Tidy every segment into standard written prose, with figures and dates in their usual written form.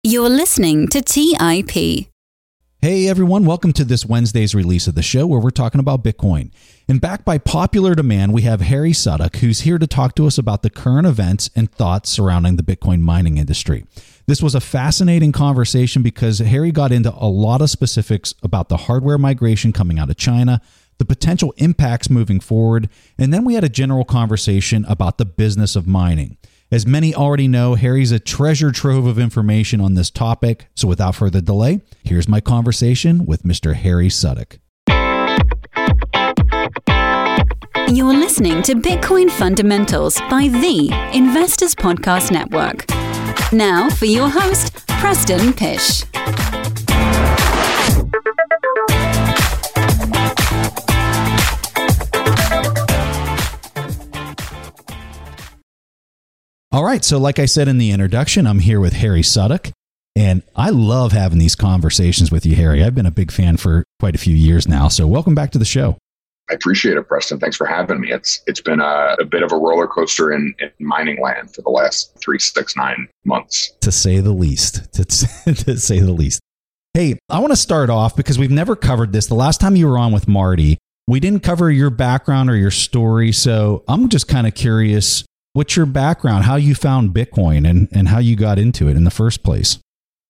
You're listening to TIP. Hey everyone, welcome to this Wednesday's release of the show where we're talking about Bitcoin. And backed by popular demand, we have Harry Sudduck, who's here to talk to us about the current events and thoughts surrounding the Bitcoin mining industry. This was a fascinating conversation because Harry got into a lot of specifics about the hardware migration coming out of China, the potential impacts moving forward, and then we had a general conversation about the business of mining. As many already know, Harry's a treasure trove of information on this topic. So without further delay, here's my conversation with Mr. Harry Sudduck. You're listening to Bitcoin Fundamentals by the Investors Podcast Network. Now for your host, Preston Pysh. All right, so like I said in the introduction, I'm here with Harry Sudduck, and I love having these conversations with you, Harry. I've been a big fan for quite a few years now, so welcome back to the show. I appreciate it, Preston. Thanks for having me. It's been a bit of a roller coaster in mining land for the last 3, 6, 9 months. To say the least. To say the least. Hey, I want to start off because we've never covered this. The last time you were on with Marty, we didn't cover your background or your story, so I'm just kind of curious. What's your background, how you found Bitcoin and how you got into it in the first place?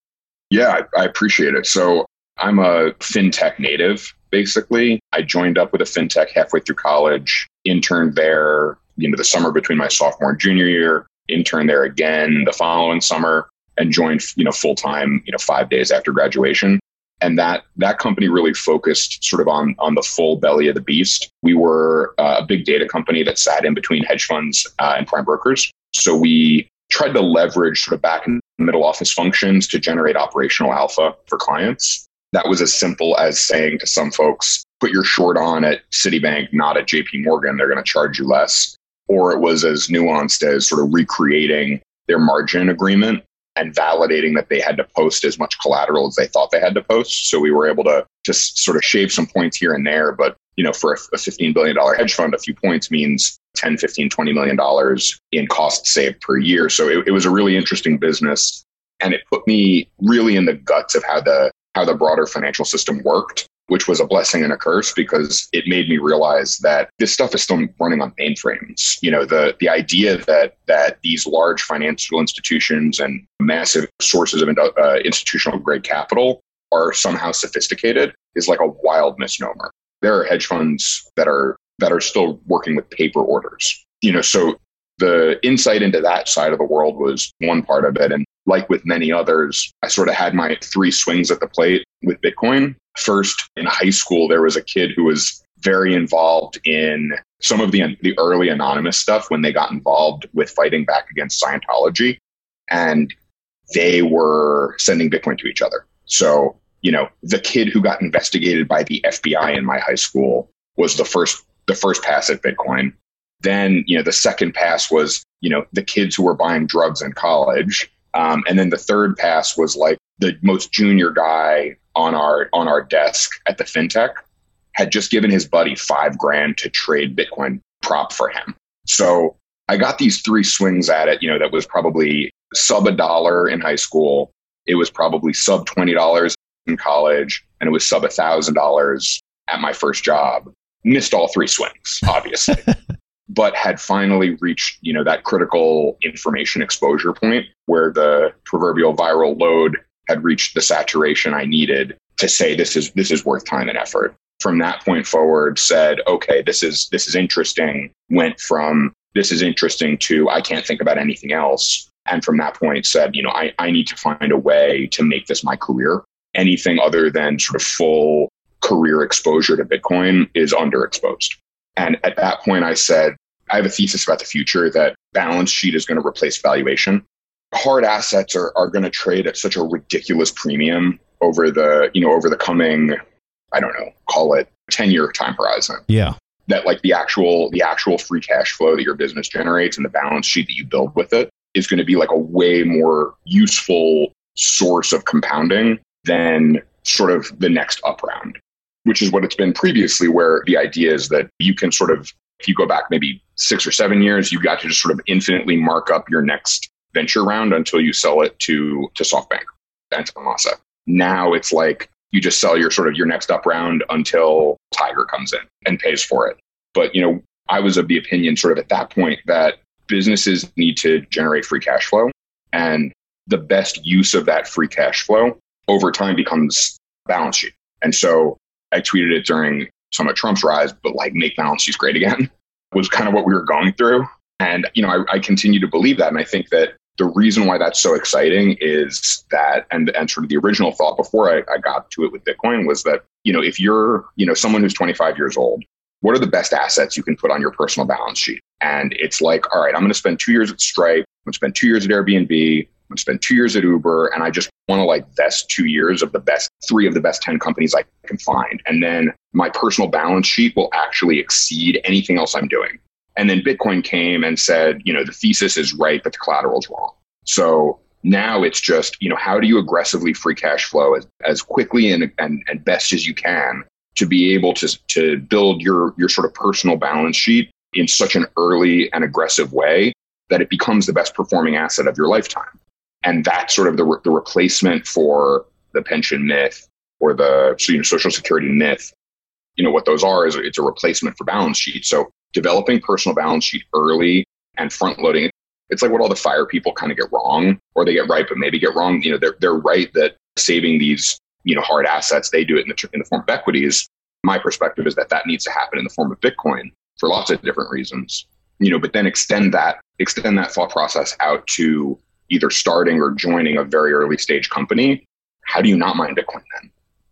Yeah, I appreciate it. So I'm a fintech native, basically. I joined up with a fintech halfway through college, interned there, the summer between my sophomore and junior year, interned there again the following summer, and joined, full-time, 5 days after graduation. And that company really focused sort of on the full belly of the beast. We were a big data company that sat in between hedge funds and prime brokers. So we tried to leverage sort of back and middle office functions to generate operational alpha for clients. That was as simple as saying to some folks, put your short on at Citibank, not at JP Morgan, they're going to charge you less. Or it was as nuanced as sort of recreating their margin agreement and validating that they had to post as much collateral as they thought they had to post. So we were able to just sort of shave some points here and there. But, for a $15 billion hedge fund, a few points means $10, $15, $20 million in costs saved per year. So it was a really interesting business. And it put me really in the guts of how the broader financial system worked, which was a blessing and a curse because it made me realize that this stuff is still running on mainframes. The idea that these large financial institutions and massive sources of institutional grade capital are somehow sophisticated is like a wild misnomer. There are hedge funds that are still working with paper orders. So the insight into that side of the world was one part of it. And like with many others, I sort of had my 3 swings at the plate with Bitcoin. First, in high school, there was a kid who was very involved in some of the early anonymous stuff when they got involved with fighting back against Scientology. And they were sending Bitcoin to each other. So, the kid who got investigated by the FBI in my high school was the first pass at Bitcoin. Then, the second pass was, the kids who were buying drugs in college. And then the third pass was like the most junior guy on our desk at the fintech had just given his buddy $5,000 to trade Bitcoin prop for him. So I got these 3 swings at it, that was probably sub $1 in high school. It was probably sub $20 in college, and it was sub $1,000 at my first job. Missed all 3 swings, obviously, but had finally reached, that critical information exposure point where the proverbial viral load had reached the saturation I needed to say this is worth time and effort. From that point forward, said, okay, this is interesting. Went from this is interesting to I can't think about anything else. And from that point said, I need to find a way to make this my career. Anything other than sort of full career exposure to Bitcoin is underexposed. And at that point, I said, I have a thesis about the future that balance sheet is going to replace valuation. Hard assets are going to trade at such a ridiculous premium over the coming, I don't know, call it 10-year time horizon. Yeah. That like the actual free cash flow that your business generates and the balance sheet that you build with it is going to be like a way more useful source of compounding than sort of the next up round, which is what it's been previously, where the idea is that you can sort of, if you go back maybe 6 or 7 years, you've got to just sort of infinitely mark up your next venture round until you sell it to SoftBank. Anton Masa. Now it's like you just sell your next up round until Tiger comes in and pays for it. But, I was of the opinion sort of at that point that businesses need to generate free cash flow, and the best use of that free cash flow over time becomes balance sheet. And so I tweeted it during some of Trump's rise, but like, make balance sheets great again was kind of what we were going through. And, I continue to believe that. And I think that the reason why that's so exciting is that, and sort of the original thought before I got to it with Bitcoin was that, if you're, someone who's 25 years old, what are the best assets you can put on your personal balance sheet? And it's like, all right, I'm going to spend 2 years at Stripe. I'm going to spend 2 years at Airbnb. I'm going to spend 2 years at Uber. And I just want to vest 2 years of the best, 3 of the best 10 companies I can find. And then my personal balance sheet will actually exceed anything else I'm doing. And then Bitcoin came and said, the thesis is right, but the collateral is wrong. So now it's just, how do you aggressively free cash flow as quickly and best as you can to be able to build your sort of personal balance sheet in such an early and aggressive way that it becomes the best performing asset of your lifetime. And that's sort of the replacement for the pension myth or the Social Security myth. What those are is it's a replacement for balance sheet. So developing personal balance sheet early and front loading, it's like what all the FIRE people kind of get wrong, or they get right, but maybe get wrong. They're right that saving these, hard assets, they do it in the form of equities. My perspective is that needs to happen in the form of Bitcoin for lots of different reasons, but then extend that thought process out to either starting or joining a very early stage company. How do you not mine Bitcoin then?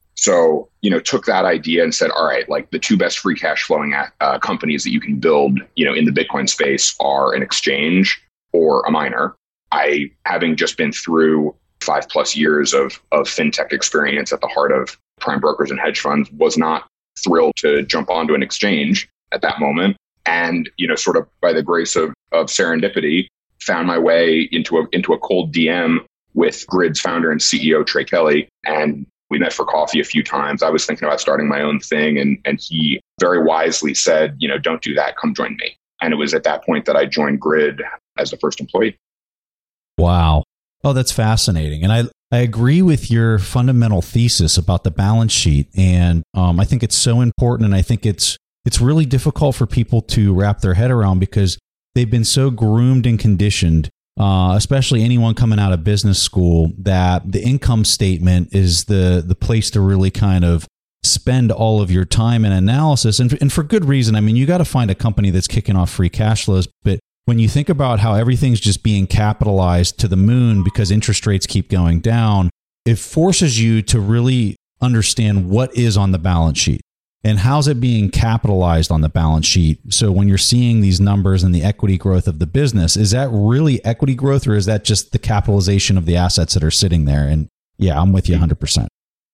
So, took that idea and said, all right, like the two best free cash flowing companies that you can build, in the Bitcoin space are an exchange or a miner. I, having just been through 5+ years of fintech experience at the heart of prime brokers and hedge funds, was not thrilled to jump onto an exchange at that moment. And, sort of by the grace of serendipity, found my way into a cold DM with Grid's founder and CEO, Trey Kelly. And we met for coffee a few times. I was thinking about starting my own thing. And he very wisely said, don't do that. Come join me. And it was at that point that I joined Grid as the first employee. Wow. Oh, that's fascinating. And I agree with your fundamental thesis about the balance sheet. And I think it's so important. And I think it's really difficult for people to wrap their head around because they've been so groomed and conditioned, especially anyone coming out of business school, that the income statement is the place to really kind of spend all of your time and analysis. And for good reason. I mean, you got to find a company that's kicking off free cash flows. But when you think about how everything's just being capitalized to the moon because interest rates keep going down, it forces you to really understand what is on the balance sheet and how's it being capitalized on the balance sheet. So when you're seeing these numbers and the equity growth of the business, is that really equity growth or is that just the capitalization of the assets that are sitting there? And yeah, I'm with you 100%.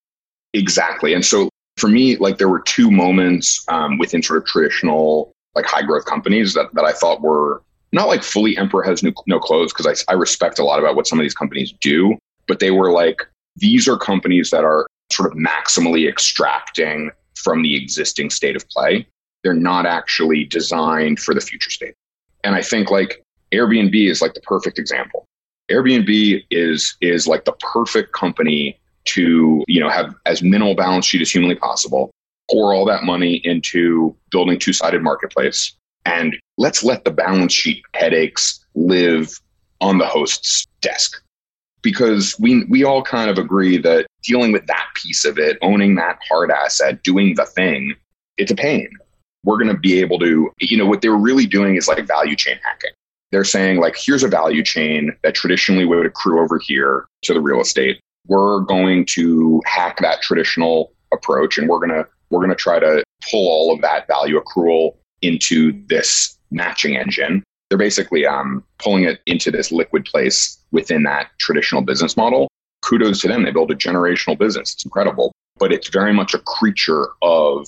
Exactly. And so for me, there were two moments within sort of traditional high growth companies that I thought were not fully emperor has no clothes, because I respect a lot about what some of these companies do, but they were these are companies that are sort of maximally extracting from the existing state of play. They're not actually designed for the future state. And I think Airbnb is the perfect example. Airbnb is the perfect company to, have as minimal balance sheet as humanly possible, pour all that money into building two-sided marketplace, and let's let the balance sheet headaches live on the host's desk. Because we all kind of agree that dealing with that piece of it, owning that hard asset, doing the thing, it's a pain. We're going to be able to, what they're really doing is value chain hacking. They're saying here's a value chain that traditionally would accrue over here to the real estate. We're going to hack that traditional approach, and we're going to try to pull all of that value accrual into this matching engine. They're basically pulling it into this liquid place within that traditional business model. Kudos to them. They built a generational business. It's incredible. But it's very much a creature of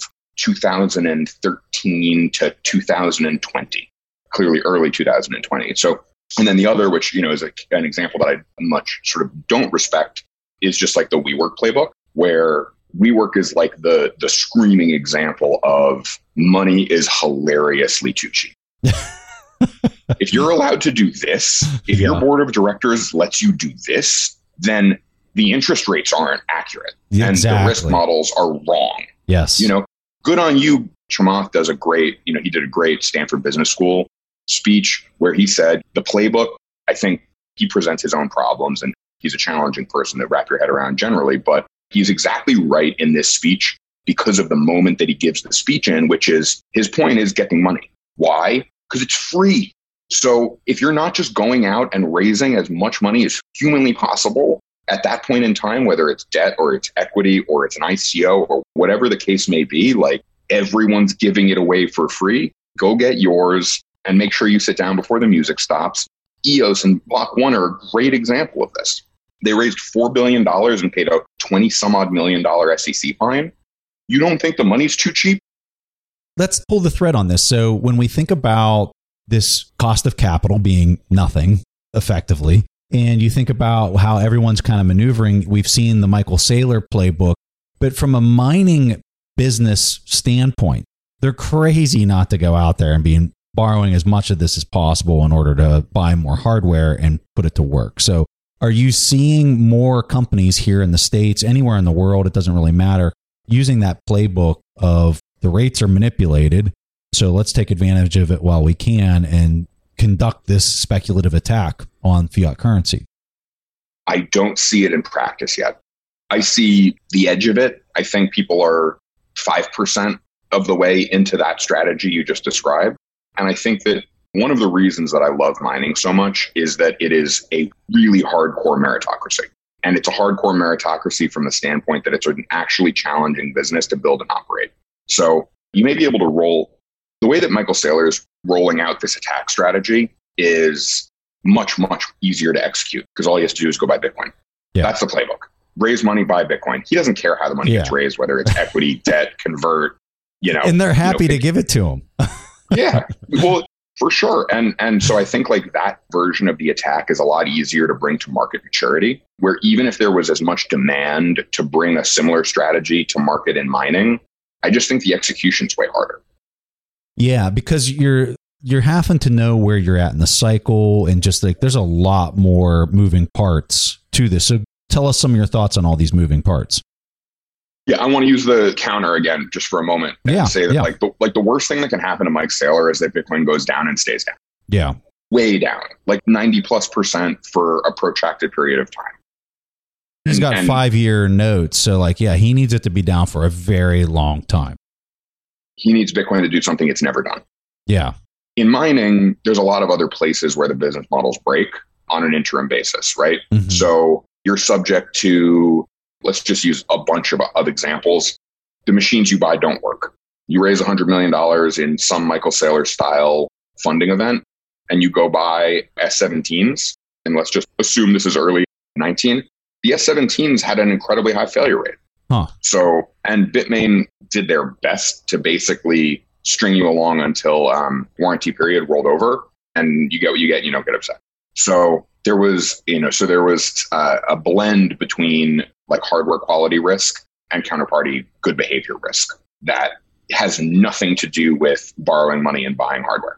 2013 to 2020, clearly early 2020. So, and then the other, which, is an example that I much sort of don't respect, is just the WeWork playbook, where WeWork is the screaming example of money is hilariously too cheap. If you're allowed to do this, if your board of directors lets you do this, then the interest rates aren't accurate. Yeah, and exactly. the risk models are wrong. Yes. Good on you. Chamath does he did a great Stanford Business School speech where he said the playbook, I think he presents his own problems and he's a challenging person to wrap your head around generally, but he's exactly right in this speech because of the moment that he gives the speech in, which is his point is getting money. Why? Because it's free. So if you're not just going out and raising as much money as humanly possible at that point in time, whether it's debt or it's equity or it's an ICO or whatever the case may be, like everyone's giving it away for free, go get yours and make sure you sit down before the music stops. EOS and Block One are a great example of this. They raised $4 billion and paid a 20 some odd $1 million SEC fine. You don't think the money's too cheap? Let's pull the thread on this. So when we think about this cost of capital being nothing effectively, and you think about how everyone's kind of maneuvering, we've seen the Michael Saylor playbook, but from a mining business standpoint, they're crazy not to go out there and be borrowing as much of this as possible in order to buy more hardware and put it to work. So are you seeing more companies here in the States, anywhere in the world, it doesn't really matter, using that playbook of the rates are manipulated, so let's take advantage of it while we can and conduct this speculative attack on fiat currency? I don't see it in practice yet. I see the edge of it. I think people are 5% of the way into that strategy you just described. And I think that one of the reasons that I love mining so much is that it is a really hardcore meritocracy. And it's a hardcore meritocracy from the standpoint that it's an actually challenging business to build and operate. So you may be able to roll, the way that Michael Saylor is rolling out this attack strategy is much, much easier to execute because all he has to do is go buy Bitcoin. Yeah. That's the playbook. Raise money, buy Bitcoin. He doesn't care how the money gets raised, whether it's equity, debt, convert, And they're happy to give it to him. Yeah, well, for sure. And so I think like that version of the attack is a lot easier to bring to market maturity, where even if there was as much demand to bring a similar strategy to market in mining, I just think the execution's way harder. Yeah, because you're having to know where you're at in the cycle, and just like there's a lot more moving parts to this. So tell us some of your thoughts on all these moving parts. Yeah, I want to use the counter again just for a moment and say that like the worst thing that can happen to Mike Saylor is that Bitcoin goes down and stays down. Yeah. Way down, like 90+% for a protracted period of time. He's got 5-year notes. So he needs it to be down for a very long time. He needs Bitcoin to do something it's never done. Yeah. In mining, there's a lot of other places where the business models break on an interim basis, right? Mm-hmm. So you're subject to, let's just use a bunch of examples. The machines you buy don't work. You raise $100 million in some Michael Saylor style funding event, and you go buy S17s. And let's just assume this is early 19. The S17s had an incredibly high failure rate. Huh. So, and Bitmain did their best to basically string you along until warranty period rolled over, and you get what you get. You don't get upset. So there was, a blend between like hardware quality risk and counterparty good behavior risk that has nothing to do with borrowing money and buying hardware.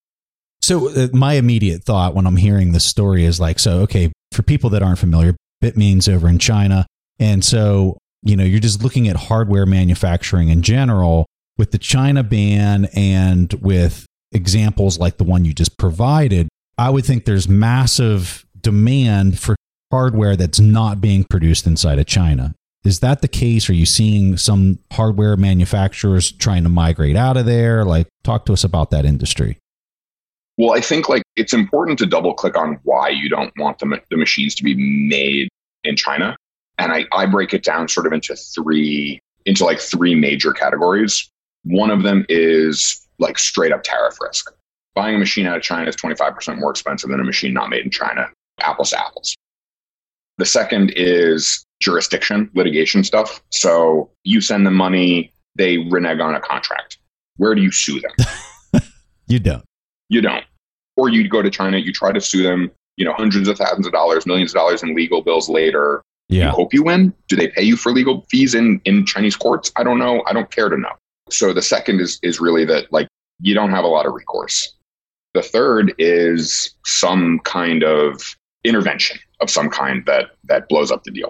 So my immediate thought when I'm hearing this story is for people that aren't familiar, Bitmain's over in China. And so, you're just looking at hardware manufacturing in general with the China ban and with examples like the one you just provided. I would think there's massive demand for hardware that's not being produced inside of China. Is that the case? Are you seeing some hardware manufacturers trying to migrate out of there? Talk to us about that industry. Well, I think it's important to double click on why you don't want the machines to be made in China. And I break it down sort of into three major categories. One of them is straight up tariff risk. Buying a machine out of China is 25% more expensive than a machine not made in China, apples to apples. The second is jurisdiction, litigation stuff. So you send them money, they renege on a contract. Where do you sue them? You don't. You don't. Or you go to China, you try to sue them, hundreds of thousands of dollars, millions of dollars in legal bills later. Yeah. You hope you win. Do they pay you for legal fees in Chinese courts? I don't know. I don't care to know. So the second is really that you don't have a lot of recourse. The third is some kind of intervention of some kind that blows up the deal.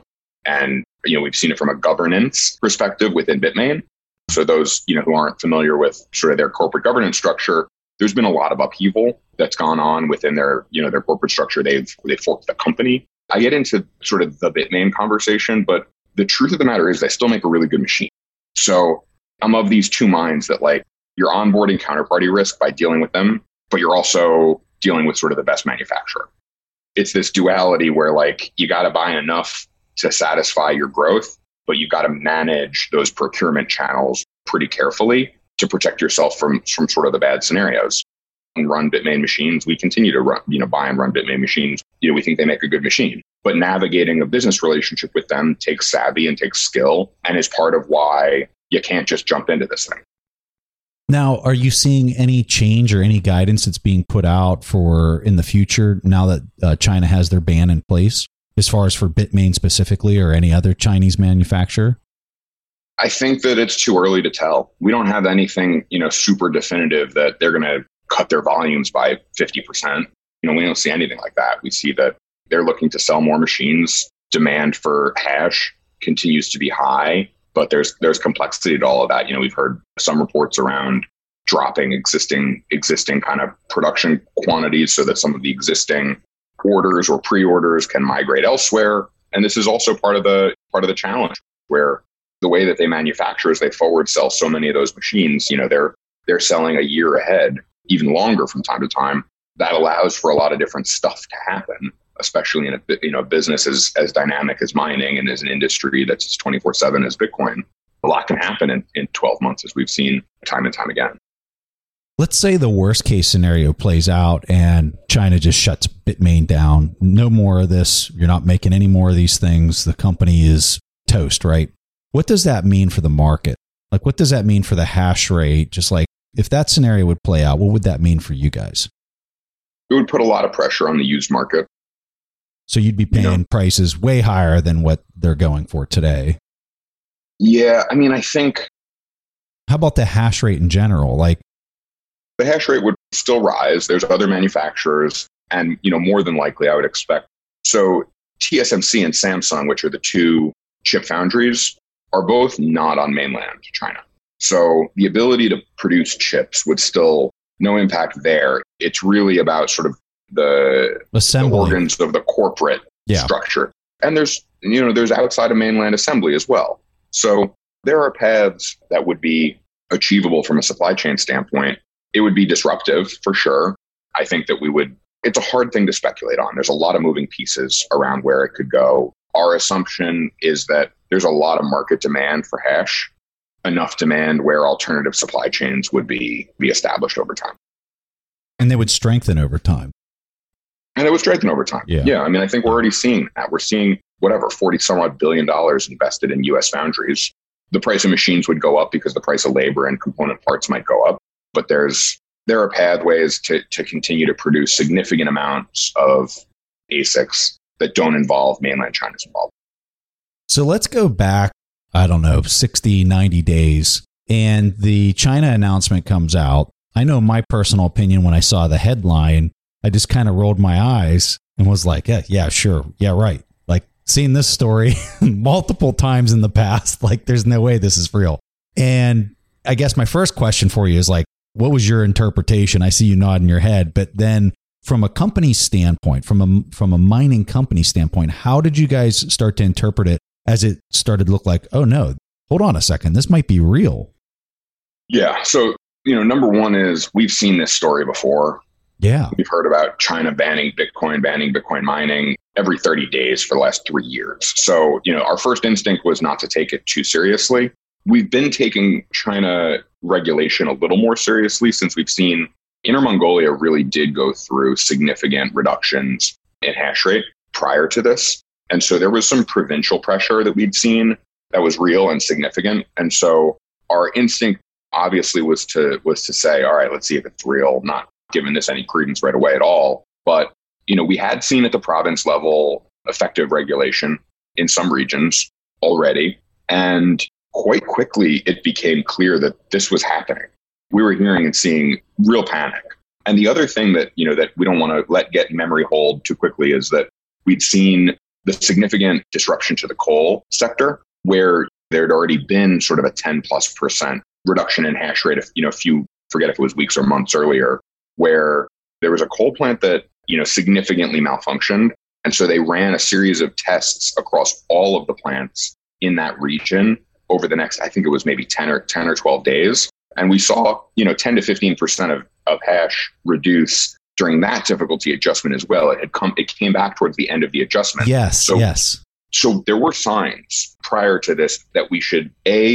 And, we've seen it from a governance perspective within Bitmain. So those, who aren't familiar with sort of their corporate governance structure, there's been a lot of upheaval that's gone on within their, their corporate structure. They've forked the company. I get into sort of the Bitmain conversation, but the truth of the matter is they still make a really good machine. So I'm of these two minds that like you're onboarding counterparty risk by dealing with them, but you're also dealing with sort of the best manufacturer. It's this duality where like you got to buy enough to satisfy your growth, but you've got to manage those procurement channels pretty carefully to protect yourself from sort of the bad scenarios. And run Bitmain machines, we continue to run, buy and run Bitmain machines. We think they make a good machine, but navigating a business relationship with them takes savvy and takes skill, and is part of why you can't just jump into this thing. Now, are you seeing any change or any guidance that's being put out for in the future now that China has their ban in place, as far as for Bitmain specifically or any other Chinese manufacturer? I think that it's too early to tell. We don't have anything, super definitive that they're going to cut their volumes by 50%. We don't see anything like that. We see that they're looking to sell more machines. Demand for hash continues to be high, but there's complexity to all of that. We've heard some reports around dropping existing kind of production quantities so that some of the existing orders or pre-orders can migrate elsewhere. And this is also part of the challenge, where the way that they manufacture is they forward sell so many of those machines. They're selling a year ahead, even longer from time to time. That allows for a lot of different stuff to happen, especially in a business as dynamic as mining and as an industry that's as 24/7 as Bitcoin. A lot can happen in 12 months, as we've seen time and time again. Let's say the worst case scenario plays out and China just shuts Bitmain down. No more of this. You're not making any more of these things. The company is toast, right? What does that mean for the market? Like, what does that mean for the hash rate? Just like, if that scenario would play out, what would that mean for you guys? It would put a lot of pressure on the used market. So you'd be paying prices way higher than what they're going for today. Yeah, I think... How about the hash rate in general? Like, the hash rate would still rise. There's other manufacturers, and more than likely, I would expect. So TSMC and Samsung, which are the two chip foundries, are both not on mainland China. So the ability to produce chips would still no impact there. It's really about sort of the organs of the corporate structure. And there's outside of mainland assembly as well. So there are paths that would be achievable from a supply chain standpoint. It would be disruptive for sure. I think that it's a hard thing to speculate on. There's a lot of moving pieces around where it could go. Our assumption is that there's a lot of market demand for hash, enough demand where alternative supply chains would be established over time. And they would strengthen over time. And it would strengthen over time. Yeah. I think we're already seeing that. We're seeing $40-some-odd billion invested in U.S. foundries. The price of machines would go up because the price of labor and component parts might go up. But there are pathways to continue to produce significant amounts of ASICs that don't involve mainland China's involvement. So let's go back, 60, 90 days, and the China announcement comes out. I know my personal opinion when I saw the headline, I just kind of rolled my eyes and was like, yeah, sure. Yeah, right. Like, seen this story multiple times in the past. Like, there's no way this is real. And I guess my first question for you is like, what was your interpretation? I see you nodding your head, but then from a company standpoint, from a mining company standpoint, how did you guys start to interpret it as it started to look like, oh no, hold on a second, this might be real? Yeah. So, number one is we've seen this story before. Yeah. We've heard about China banning Bitcoin mining every 30 days for the last 3 years. So, our first instinct was not to take it too seriously. We've been taking China regulation a little more seriously since we've seen Inner Mongolia really did go through significant reductions in hash rate prior to this. And so there was some provincial pressure that we'd seen that was real and significant. And so our instinct obviously was to say, all right, let's see if it's real, not giving this any credence right away at all. But, we had seen at the province level effective regulation in some regions already. And quite quickly, it became clear that this was happening. We were hearing and seeing real panic. And the other thing that, that we don't want to let get memory hold too quickly is that we'd seen the significant disruption to the coal sector, where there had already been sort of a 10+% reduction in hash rate, forget if it was weeks or months earlier, where there was a coal plant that, significantly malfunctioned. And so they ran a series of tests across all of the plants in that region over the next, I think it was maybe 10 or 12 days. And we saw, 10 to 15% of hash reduce during that difficulty adjustment as well. It came back towards the end of the adjustment. Yes. So there were signs prior to this that we should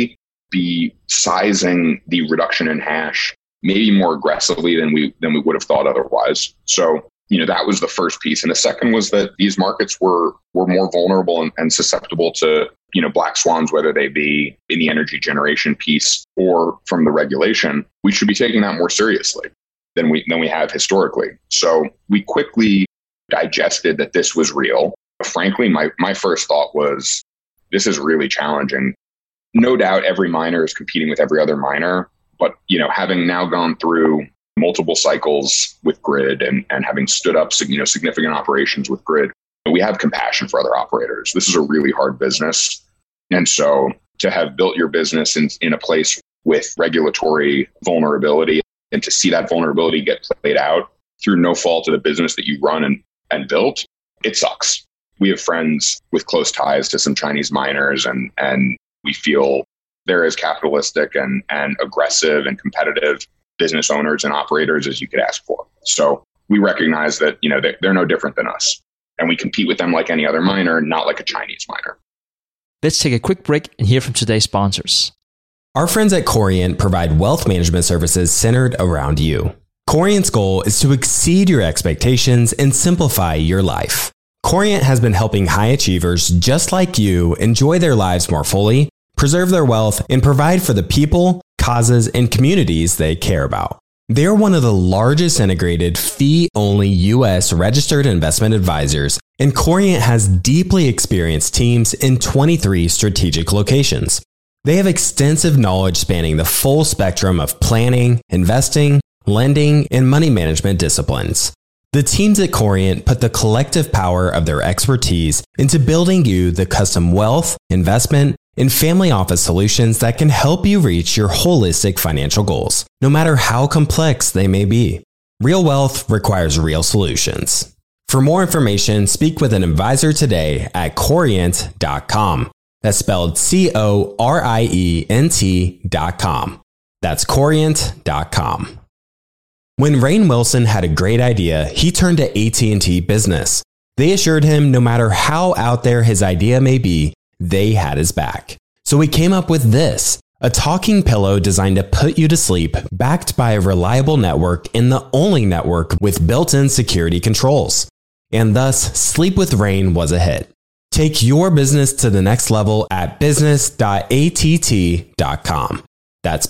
be sizing the reduction in hash maybe more aggressively than we would have thought otherwise. So, that was the first piece. And the second was that these markets were more vulnerable and susceptible to, black swans, whether they be in the energy generation piece or from the regulation. We should be taking that more seriously than we have historically. So we quickly digested that this was real. Frankly, my first thought was, this is really challenging. No doubt every miner is competing with every other miner, but having now gone through multiple cycles with Grid and having stood up significant operations with Grid, we have compassion for other operators. This is a really hard business. And so to have built your business in a place with regulatory vulnerability and to see that vulnerability get played out through no fault of the business that you run and built, it sucks. We have friends with close ties to some Chinese miners, and we feel they're as capitalistic and aggressive and competitive business owners and operators as you could ask for. So we recognize that, they're no different than us, and we compete with them like any other miner, not like a Chinese miner. Let's take a quick break and hear from today's sponsors. Our friends at Corient provide wealth management services centered around you. Corient's goal is to exceed your expectations and simplify your life. Corient has been helping high achievers just like you enjoy their lives more fully, preserve their wealth, and provide for the people, causes, and communities they care about. They're one of the largest integrated fee-only U.S. registered investment advisors, and Corient has deeply experienced teams in 23 strategic locations. They have extensive knowledge spanning the full spectrum of planning, investing, lending, and money management disciplines. The teams at Corient put the collective power of their expertise into building you the custom wealth, investment, and family office solutions that can help you reach your holistic financial goals, no matter how complex they may be. Real wealth requires real solutions. For more information, speak with an advisor today at Corient.com. That's spelled Corient.com. That's Corient.com. When Rainn Wilson had a great idea, he turned to AT&T Business. They assured him no matter how out there his idea may be, they had his back. So he came up with this, a talking pillow designed to put you to sleep, backed by a reliable network and the only network with built-in security controls. And thus, Sleep with Rainn was a hit. Take your business to the next level at business.att.com. That's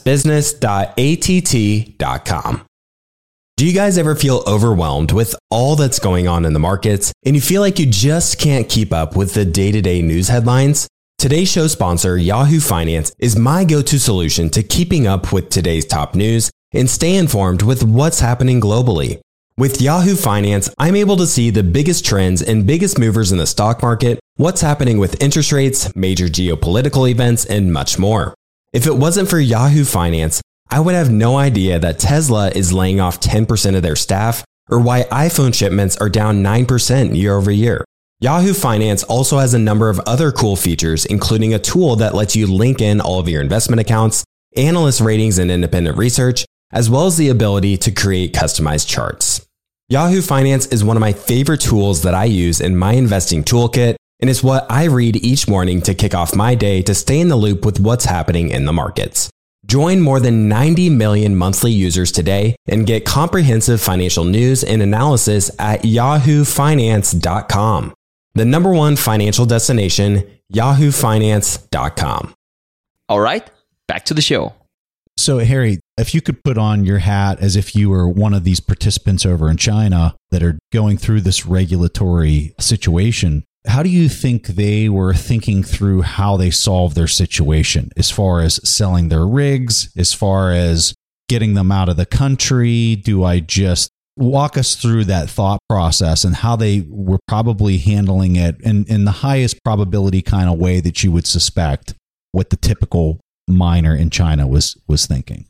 business.att.com. Do you guys ever feel overwhelmed with all that's going on in the markets and you feel like you just can't keep up with the day-to-day news headlines? Today's show sponsor, Yahoo Finance, is my go-to solution to keeping up with today's top news and stay informed with what's happening globally. With Yahoo Finance, I'm able to see the biggest trends and biggest movers in the stock market, what's happening with interest rates, major geopolitical events, and much more. If it wasn't for Yahoo Finance, I would have no idea that Tesla is laying off 10% of their staff or why iPhone shipments are down 9% year over year. Yahoo Finance also has a number of other cool features, including a tool that lets you link in all of your investment accounts, analyst ratings and independent research, as well as the ability to create customized charts. Yahoo Finance is one of my favorite tools that I use in my investing toolkit, and it's what I read each morning to kick off my day to stay in the loop with what's happening in the markets. Join more than 90 million monthly users today and get comprehensive financial news and analysis at yahoofinance.com. The number one financial destination, yahoofinance.com. All right, back to the show. So, Harry, if you could put on your hat as if you were one of these participants over in China that are going through this regulatory situation, how do you think they were thinking through how they solve their situation as far as selling their rigs, as far as getting them out of the country? Do I just walk us through that thought process and how they were probably handling it in the highest probability kind of way that you would suspect what the typical miner in China was thinking.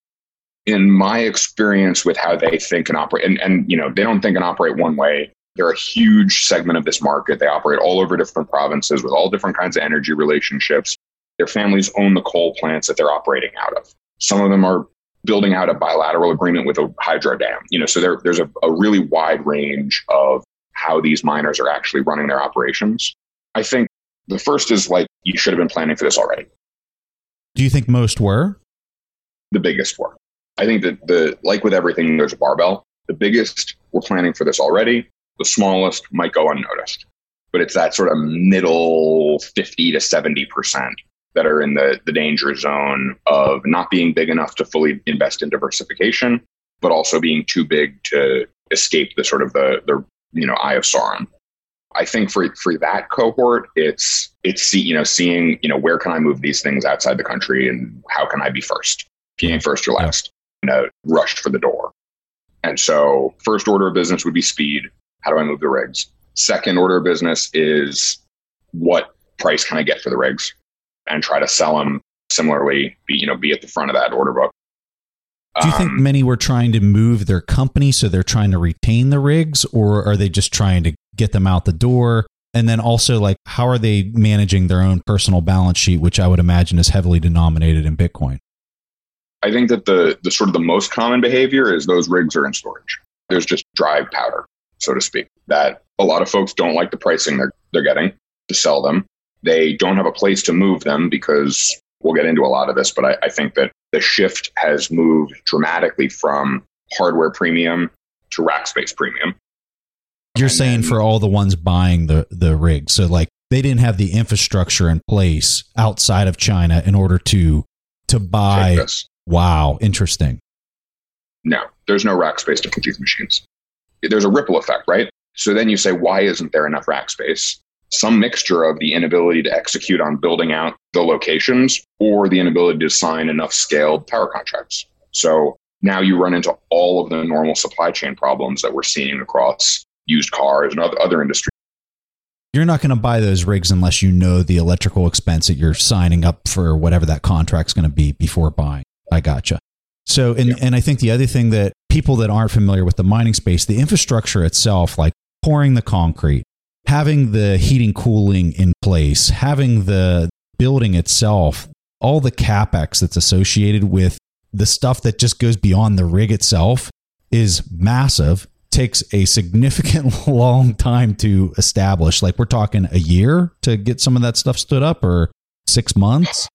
In my experience with how they think and operate, and they don't think and operate one way. They're a huge segment of this market. They operate all over different provinces with all different kinds of energy relationships. Their families own the coal plants that they're operating out of. Some of them are building out a bilateral agreement with a hydro dam. So there's a really wide range of how these miners are actually running their operations. I think the first is you should have been planning for this already. Do you think most were? The biggest were. I think that like with everything, there's a barbell. The biggest were planning for this already. The smallest might go unnoticed, but it's that sort of middle 50 to 70% that are in the danger zone of not being big enough to fully invest in diversification, but also being too big to escape the sort of the eye of Sauron. I think for that cohort, it's seeing where can I move these things outside the country and how can I be first? If you ain't first, you're last. Rushed for the door. And so first order of business would be speed. How do I move the rigs? Second order of business is what price can I get for the rigs and try to sell them similarly, be at the front of that order book. Do you think many were trying to move their company, so they're trying to retain the rigs, or are they just trying to get them out the door? And then also, how are they managing their own personal balance sheet, which I would imagine is heavily denominated in Bitcoin? I think that the sort of the most common behavior is those rigs are in storage. There's just dry powder, so to speak, that a lot of folks don't like the pricing they're getting to sell them. They don't have a place to move them because we'll get into a lot of this, but I think that the shift has moved dramatically from hardware premium to rack space premium. You're saying for all the ones buying the rig. So they didn't have the infrastructure in place outside of China in order to buy. Wow. Interesting. No, there's no rack space to put these machines. There's a ripple effect, right? So then you say, why isn't there enough rack space? Some mixture of the inability to execute on building out the locations or the inability to sign enough scaled power contracts. So now you run into all of the normal supply chain problems that we're seeing across used cars and other industries. You're not going to buy those rigs unless you know the electrical expense that you're signing up for, whatever that contract's going to be, before buying. I gotcha. So, and I think the other thing that people that aren't familiar with the mining space, the infrastructure itself, like pouring the concrete, having the heating, cooling in place, having the building itself, all the CapEx that's associated with the stuff that just goes beyond the rig itself is massive. Takes a significant long time to establish. We're talking a year to get some of that stuff stood up, or 6 months?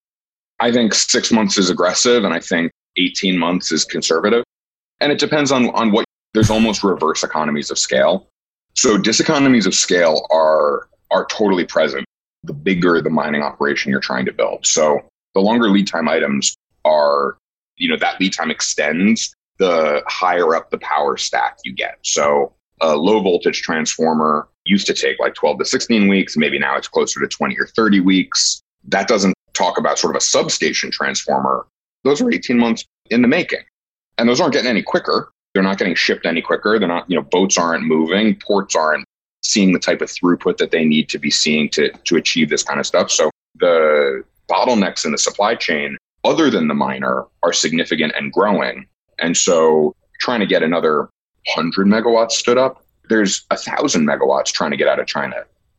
I think 6 months is aggressive, and I think 18 months is conservative. And it depends on what, there's almost reverse economies of scale. So diseconomies of scale are totally present the bigger the mining operation you're trying to build. So the longer lead time items are, that lead time extends the higher up the power stack you get. So a low voltage transformer used to take 12 to 16 weeks. Maybe now it's closer to 20 or 30 weeks. That doesn't talk about sort of a substation transformer. Those are 18 months in the making. And those aren't getting any quicker. They're not getting shipped any quicker. They're not, boats aren't moving. Ports aren't seeing the type of throughput that they need to be seeing to achieve this kind of stuff. So the bottlenecks in the supply chain, other than the miner, are significant and growing. And so trying to get another 100 megawatts stood up, there's 1,000 megawatts trying to get out of China.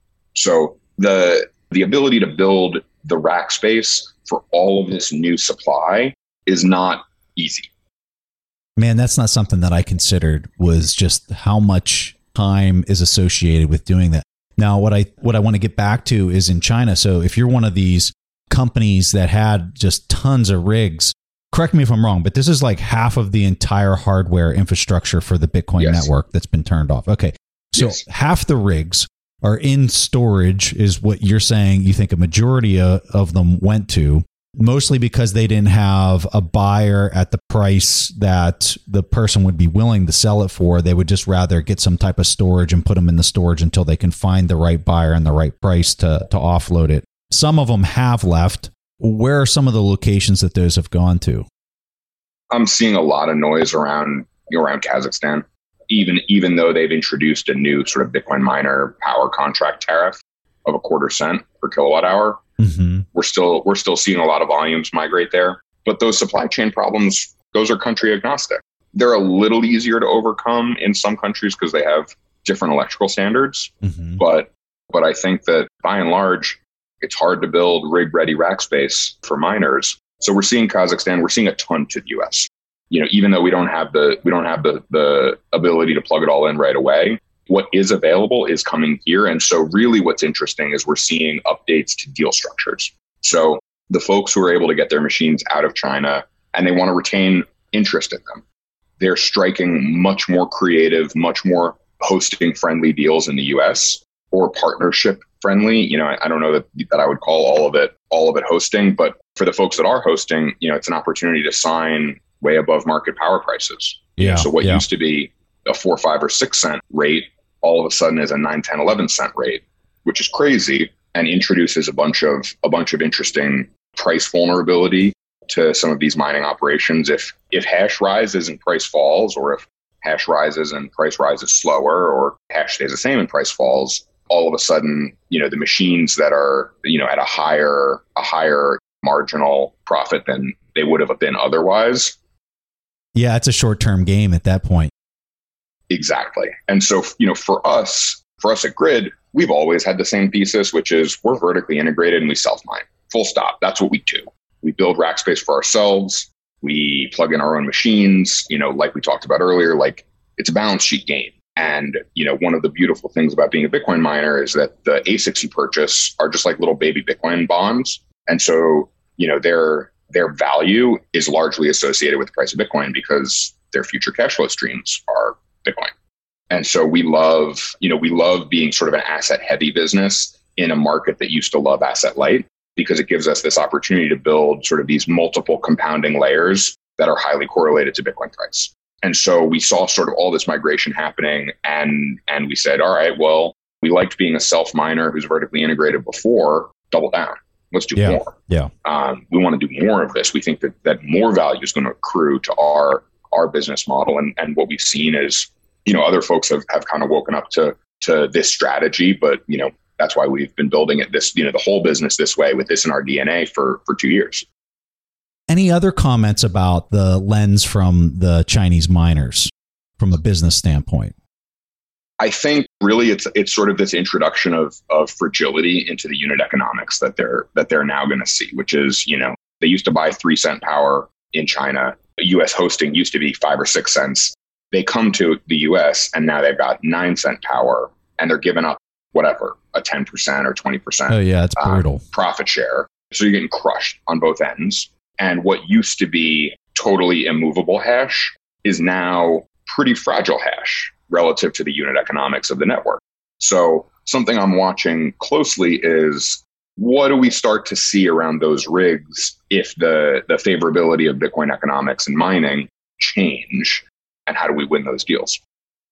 So the ability to build the rack space for all of this new supply is not easy. Man, that's not something that I considered, was just how much time is associated with doing that. Now, what I want to get back to is in China. So if you're one of these companies that had just tons of rigs, correct me if I'm wrong, but this is half of the entire hardware infrastructure for the Bitcoin network that's been turned off. Okay. So half the rigs are in storage, is what you're saying. You think a majority of them went to, mostly because they didn't have a buyer at the price that the person would be willing to sell it for. They would just rather get some type of storage and put them in the storage until they can find the right buyer and the right price to offload it. Some of them have left. Where are some of the locations that those have gone to? I'm seeing a lot of noise around around Kazakhstan. Even though they've introduced a new sort of Bitcoin miner power contract tariff of 1/4 cent per kilowatt hour, we're still seeing a lot of volumes migrate there. But those supply chain problems, those are country agnostic. They're a little easier to overcome in some countries because they have different electrical standards. But I think that by and large, it's hard to build rig-ready rack space for miners. So we're seeing Kazakhstan, we're seeing a ton to the US. Even though we don't have the ability to plug it all in right away, what is available is coming here. And so really what's interesting is we're seeing updates to deal structures. So the folks who are able to get their machines out of China and they want to retain interest in them, they're striking much more creative, much more hosting friendly deals in the US or partnership friendly. I don't know that I would call all of it hosting, but for the folks that are hosting, it's an opportunity to sign way above market power prices. So what used to be a 4, 5, or 6 cent rate all of a sudden is a 9, 10, 11 cent rate, which is crazy and introduces a bunch of interesting price vulnerability to some of these mining operations. If hash rises and price falls, or if hash rises and price rises slower, or hash stays the same and price falls, all of a sudden, the machines that are, at a higher marginal profit than they would have been otherwise. Yeah, it's a short-term game at that point. Exactly. And so, for us at Grid, we've always had the same thesis, which is we're vertically integrated and we self-mine. Full stop. That's what we do. We build rack space for ourselves. We plug in our own machines, like we talked about earlier, like it's a balance sheet game. And, one of the beautiful things about being a Bitcoin miner is that the ASICs you purchase are just like little baby Bitcoin bonds. And so, their value is largely associated with the price of Bitcoin because their future cash flow streams are Bitcoin. And so we love being sort of an asset heavy business in a market that used to love asset light, because it gives us this opportunity to build sort of these multiple compounding layers that are highly correlated to Bitcoin price. And so we saw sort of all this migration happening and we said, all right, well, we liked being a self miner who's vertically integrated before, double down. Let's do more. Yeah. We want to do more of this. We think that more value is going to accrue to our business model. And what we've seen is, other folks have kind of woken up to this strategy, but, that's why we've been building it the whole business this way with this in our DNA for 2 years. Any other comments about the lens from the Chinese miners from a business standpoint? I think really it's sort of this introduction of fragility into the unit economics that they're now going to see, which is, they used to buy 3 cent power in China. US hosting used to be 5 or 6 cents. They come to the US and now they've got 9 cent power and they're giving up whatever, a 10% or 20%. Oh yeah, it's brutal. Profit share. So you're getting crushed on both ends. And what used to be totally immovable hash is now pretty fragile hash relative to the unit economics of the network. So something I'm watching closely is what do we start to see around those rigs if the favorability of Bitcoin economics and mining change, and how do we win those deals?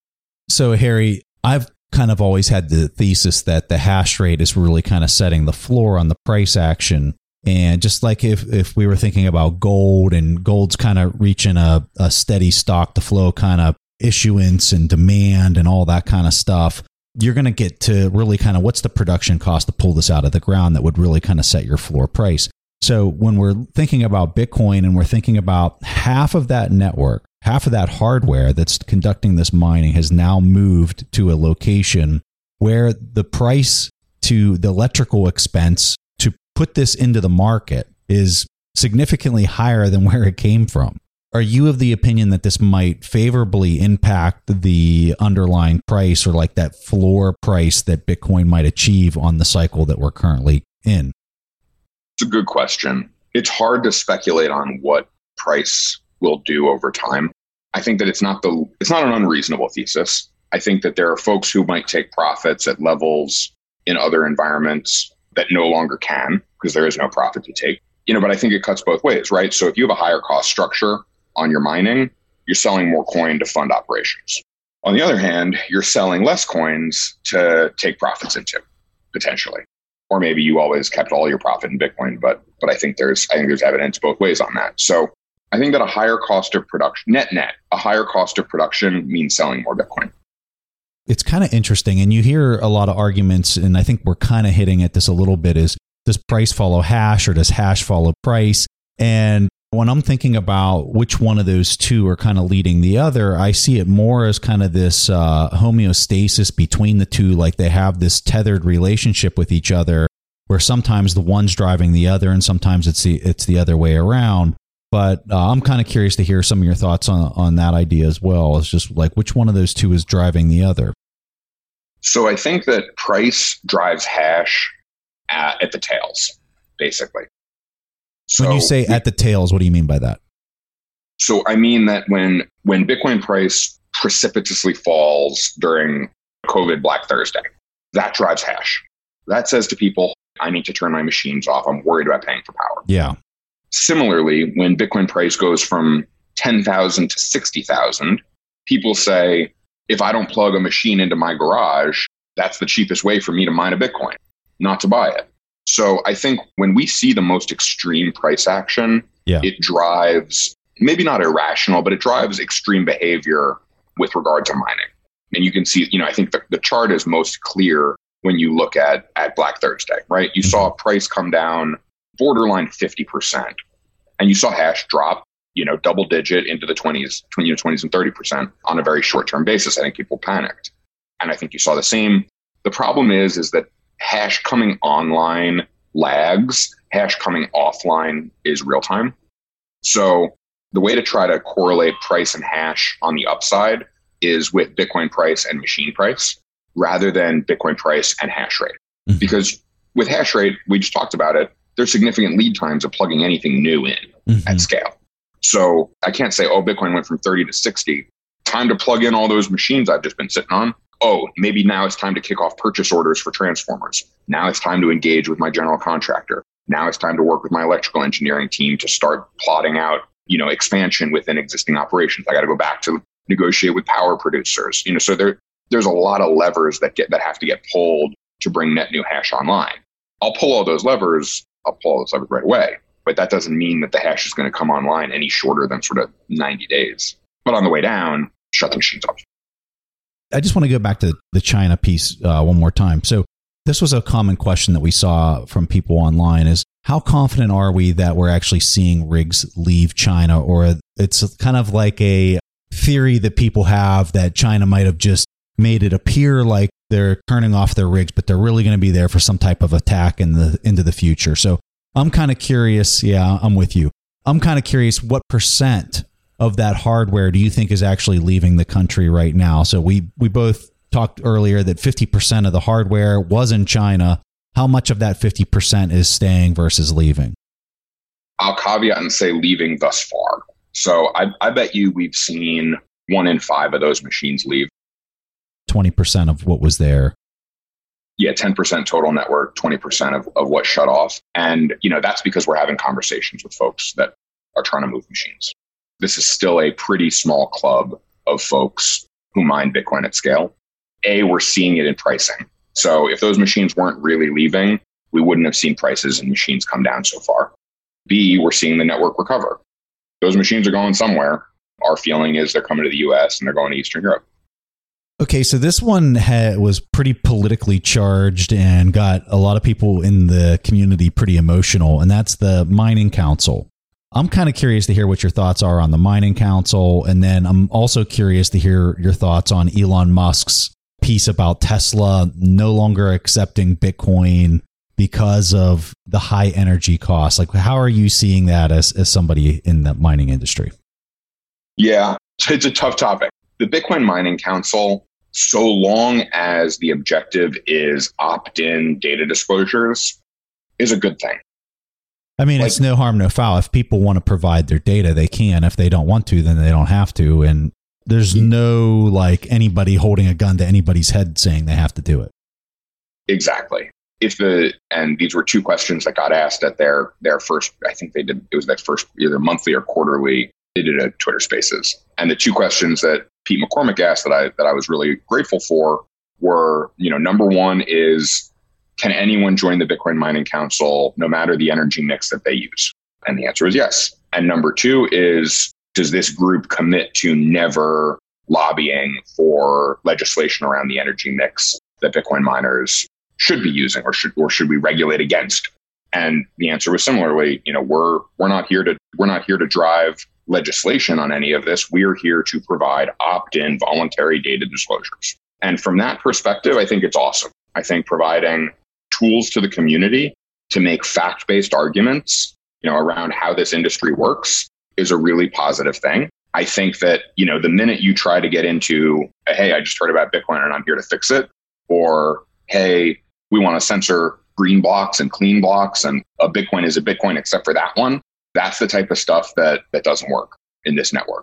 So Harry, I've kind of always had the thesis that the hash rate is really kind of setting the floor on the price action. And just like if we were thinking about gold, and gold's kind of reaching a steady stock to flow kind of issuance and demand and all that kind of stuff, you're going to get to really kind of what's the production cost to pull this out of the ground that would really kind of set your floor price. So when we're thinking about Bitcoin and we're thinking about half of that network, half of that hardware that's conducting this mining has now moved to a location where the price to the electrical expense to put this into the market is significantly higher than where it came from. Are you of the opinion that this might favorably impact the underlying price, or like that floor price that Bitcoin might achieve on the cycle that we're currently in? It's a good question. It's hard to speculate on what price will do over time. I think that it's not an unreasonable thesis. I think that there are folks who might take profits at levels in other environments that no longer can, because there is no profit to take. But I think it cuts both ways, right? So if you have a higher cost structure on your mining, you're selling more coin to fund operations. On the other hand, you're selling less coins to take profits into, potentially. Or maybe you always kept all your profit in Bitcoin, but I think there's evidence both ways on that. So I think that a higher cost of production, net, a higher cost of production means selling more Bitcoin. It's kind of interesting. And you hear a lot of arguments, and I think we're kind of hitting at this a little bit, is does price follow hash or does hash follow price? And when I'm thinking about which one of those two are kind of leading the other, I see it more as kind of this homeostasis between the two, like they have this tethered relationship with each other, where sometimes the one's driving the other and sometimes it's the other way around. But I'm kind of curious to hear some of your thoughts on that idea as well. It's just like which one of those two is driving the other. So I think that price drives hash at the tails, basically. So when you say at the tails, what do you mean by that? So I mean that when Bitcoin price precipitously falls during COVID Black Thursday, that drives hash. That says to people, I need to turn my machines off. I'm worried about paying for power. Yeah. Similarly, when Bitcoin price goes from 10,000 to 60,000, people say, if I don't plug a machine into my garage, that's the cheapest way for me to mine a Bitcoin, not to buy it. So I think when we see the most extreme price action, it drives, maybe not irrational, but it drives extreme behavior with regard to mining. And you can see, I think the chart is most clear when you look at Black Thursday, right? You saw price come down borderline 50%, and you saw hash drop, double digit into the 20s and 30% on a very short-term basis. I think people panicked. And I think you saw the same. The problem is that hash coming online lags, hash coming offline is real time. So the way to try to correlate price and hash on the upside is with Bitcoin price and machine price rather than Bitcoin price and hash rate. Mm-hmm. Because with hash rate, we just talked about it, there's significant lead times of plugging anything new in at scale. So I can't say, Bitcoin went from 30 to 60. Time to plug in all those machines I've just been sitting on. Maybe now it's time to kick off purchase orders for transformers. Now it's time to engage with my general contractor. Now it's time to work with my electrical engineering team to start plotting out, expansion within existing operations. I got to go back to negotiate with power producers. So there's a lot of levers that have to get pulled to bring net new hash online. I'll pull all those levers right away. But that doesn't mean that the hash is going to come online any shorter than sort of 90 days. But on the way down, shut the machines off. I just want to go back to the China piece one more time. So this was a common question that we saw from people online is how confident are we that we're actually seeing rigs leave China? Or it's kind of like a theory that people have that China might have just made it appear like they're turning off their rigs, but they're really going to be there for some type of attack into the future. So I'm kind of curious. Yeah, I'm with you. I'm kind of curious what % of that hardware do you think is actually leaving the country right now? So we both talked earlier that 50% of the hardware was in China. How much of that 50% is staying versus leaving? I'll caveat and say leaving thus far. So I bet you we've seen 1 in 5 of those machines leave. 20% of what was there. Yeah, 10% total network, 20% of what shut off. And, that's because we're having conversations with folks that are trying to move machines. This is still a pretty small club of folks who mine Bitcoin at scale. We're seeing it in pricing. So if those machines weren't really leaving, we wouldn't have seen prices and machines come down so far. B, we're seeing the network recover. Those machines are going somewhere. Our feeling is they're coming to the US and they're going to Eastern Europe. Okay, so this one was pretty politically charged and got a lot of people in the community pretty emotional, and that's the Mining Council. I'm kind of curious to hear what your thoughts are on the Mining Council, and then I'm also curious to hear your thoughts on Elon Musk's piece about Tesla no longer accepting Bitcoin because of the high energy costs. Like, how are you seeing that as somebody in the mining industry? Yeah, it's a tough topic. The Bitcoin Mining Council, so long as the objective is opt-in data disclosures, is a good thing. I mean, it's no harm, no foul. If people want to provide their data, they can. If they don't want to, then they don't have to. And there's no anybody holding a gun to anybody's head saying they have to do it. Exactly. And these were 2 questions that got asked at their first, I think it was their first either monthly or quarterly, they did a Twitter Spaces. And the 2 questions that Pete McCormick asked that I was really grateful for were, number 1 is, can anyone join the Bitcoin Mining Council no matter the energy mix that they use? And the answer is yes. And number two is, does this group commit to never lobbying for legislation around the energy mix that Bitcoin miners should be using, or should we regulate against? And the answer was similarly, we're not here to drive legislation on any of this. We're here to provide opt-in voluntary data disclosures. And from that perspective, I think it's awesome. I think providing tools to the community to make fact-based arguments, around how this industry works is a really positive thing. I think that, the minute you try to get into, hey, I just heard about Bitcoin and I'm here to fix it, or, hey, we want to censor green blocks and clean blocks, and a Bitcoin is a Bitcoin except for that one, that's the type of stuff that doesn't work in this network.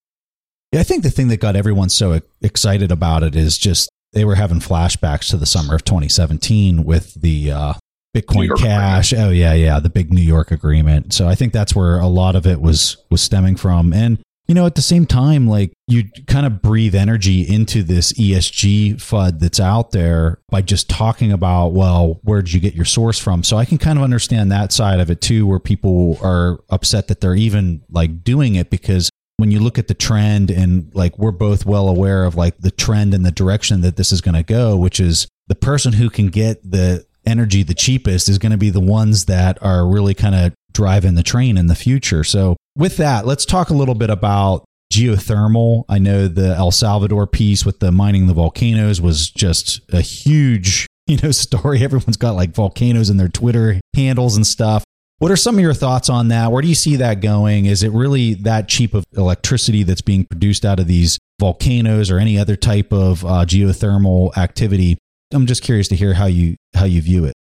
Yeah, I think the thing that got everyone so excited about it is just they were having flashbacks to the summer of 2017 with the Bitcoin Cash. Agreement. Oh, yeah, the big New York agreement. So I think that's where a lot of it was stemming from. And, at the same time, like, you kind of breathe energy into this ESG FUD that's out there by just talking about, well, where'd you get your source from? So I can kind of understand that side of it too, where people are upset that they're even like doing it, because when you look at the trend, and like, we're both well aware of like the trend and the direction that this is going to go, which is the person who can get the energy the cheapest is going to be the ones that are really kind of driving the train in the future. So with that, let's talk a little bit about geothermal. I know the El Salvador piece with the mining the volcanoes was just a huge, story. Everyone's got like volcanoes in their Twitter handles and stuff. What are some of your thoughts on that? Where do you see that going? Is it really that cheap of electricity that's being produced out of these volcanoes or any other type of geothermal activity? I'm just curious to hear how you view it.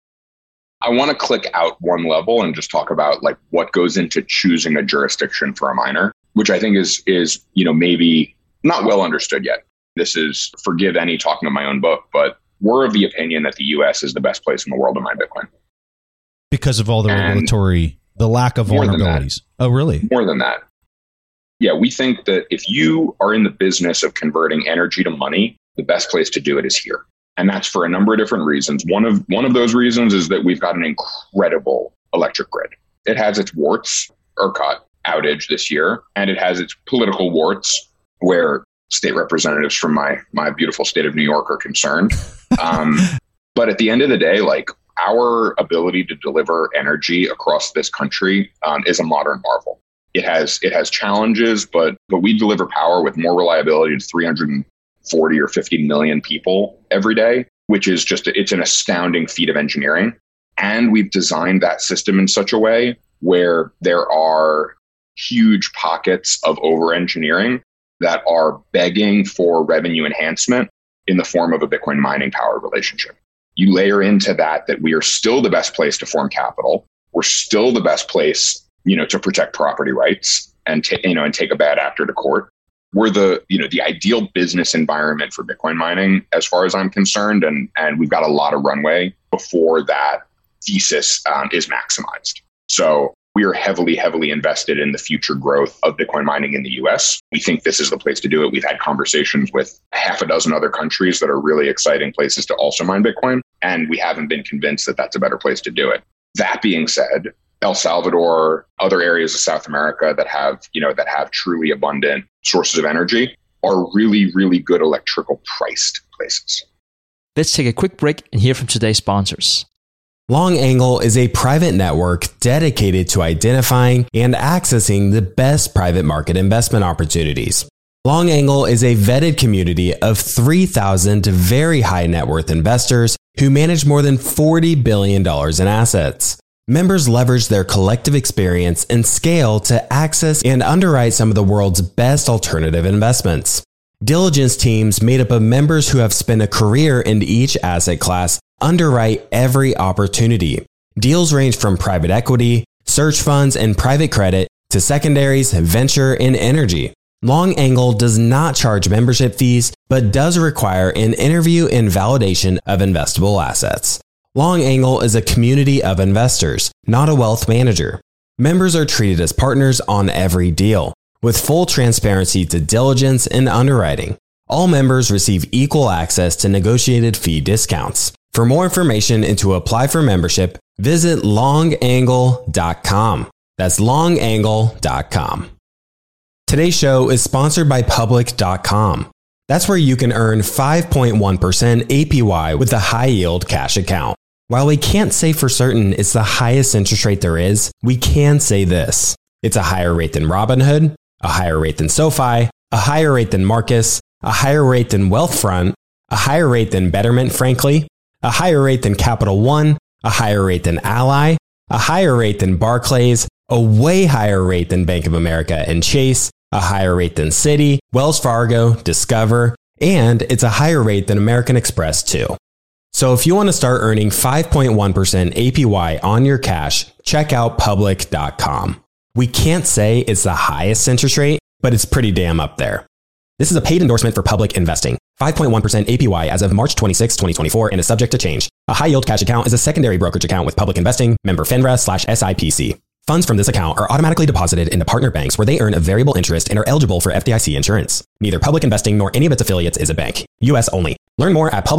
I want to click out one level and just talk about like what goes into choosing a jurisdiction for a miner, which I think is maybe not well understood yet. This is, forgive any talking of my own book, but we're of the opinion that the US is the best place in the world to mine Bitcoin. Because of all the the lack of vulnerabilities. Oh, really? More than that. Yeah, we think that if you are in the business of converting energy to money, the best place to do it is here. And that's for a number of different reasons. One of those reasons is that we've got an incredible electric grid. It has its warts, ERCOT outage this year, and it has its political warts where state representatives from my beautiful state of New York are concerned. But at the end of the day, like, our ability to deliver energy across this country is a modern marvel. It has challenges, but we deliver power with more reliability to 340 or 50 million people every day, which is it's an astounding feat of engineering. And we've designed that system in such a way where there are huge pockets of over-engineering that are begging for revenue enhancement in the form of a Bitcoin mining power relationship. You layer into that we are still the best place to form capital. We're still the best place, to protect property rights and take a bad actor to court. We're the ideal business environment for Bitcoin mining, as far as I'm concerned, and we've got a lot of runway before that thesis is maximized. So we are heavily, heavily invested in the future growth of Bitcoin mining in the US. We think this is the place to do it. We've had conversations with half a dozen other countries that are really exciting places to also mine Bitcoin, and we haven't been convinced that that's a better place to do it. That being said, El Salvador, other areas of South America that have truly abundant sources of energy are really, really good electrical priced places. Let's take a quick break and hear from today's sponsors. Long Angle is a private network dedicated to identifying and accessing the best private market investment opportunities. Long Angle is a vetted community of 3,000 very high net worth investors who manage more than $40 billion in assets. Members leverage their collective experience and scale to access and underwrite some of the world's best alternative investments. Diligence teams made up of members who have spent a career in each asset class underwrite every opportunity. Deals range from private equity, search funds, and private credit to secondaries, venture, and energy. Long Angle does not charge membership fees, but does require an interview and validation of investable assets. Long Angle is a community of investors, not a wealth manager. Members are treated as partners on every deal, with full transparency to diligence and underwriting. All members receive equal access to negotiated fee discounts. For more information and to apply for membership, visit longangle.com. That's longangle.com. Today's show is sponsored by Public.com. That's where you can earn 5.1% APY with a high-yield cash account. While we can't say for certain it's the highest interest rate there is, we can say this. It's a higher rate than Robinhood, a higher rate than SoFi, a higher rate than Marcus, a higher rate than Wealthfront, a higher rate than Betterment, frankly, a higher rate than Capital One, a higher rate than Ally, a higher rate than Barclays, a way higher rate than Bank of America and Chase, a higher rate than Citi, Wells Fargo, Discover, and it's a higher rate than American Express too. So if you want to start earning 5.1% APY on your cash, check out Public.com. We can't say it's the highest interest rate, but it's pretty damn up there. This is a paid endorsement for Public Investing. 5.1% APY as of March 26, 2024 and is subject to change. A high-yield cash account is a secondary brokerage account with Public Investing, member FINRA/SIPC. Funds from this account are automatically deposited into partner banks where they earn a variable interest and are eligible for FDIC insurance. Neither Public Investing nor any of its affiliates is a bank. U.S. only. Learn more at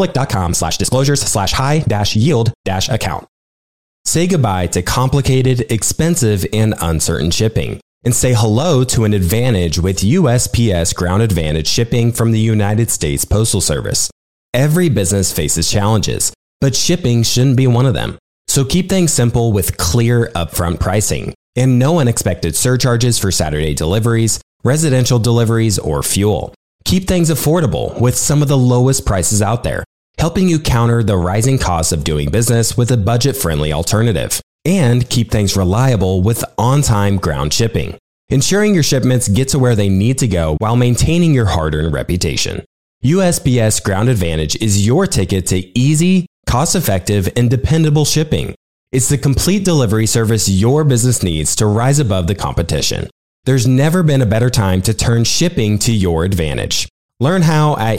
public.com/disclosures/high-yield-account. Say goodbye to complicated, expensive, and uncertain shipping, and say hello to an advantage with USPS Ground Advantage shipping from the United States Postal Service. Every business faces challenges, but shipping shouldn't be one of them. So keep things simple with clear upfront pricing and no unexpected surcharges for Saturday deliveries, residential deliveries, or fuel. Keep things affordable with some of the lowest prices out there, helping you counter the rising costs of doing business with a budget-friendly alternative. And keep things reliable with on-time ground shipping, ensuring your shipments get to where they need to go while maintaining your hard-earned reputation. USPS Ground Advantage is your ticket to easy, cost-effective, and dependable shipping. It's the complete delivery service your business needs to rise above the competition. There's never been a better time to turn shipping to your advantage. Learn how at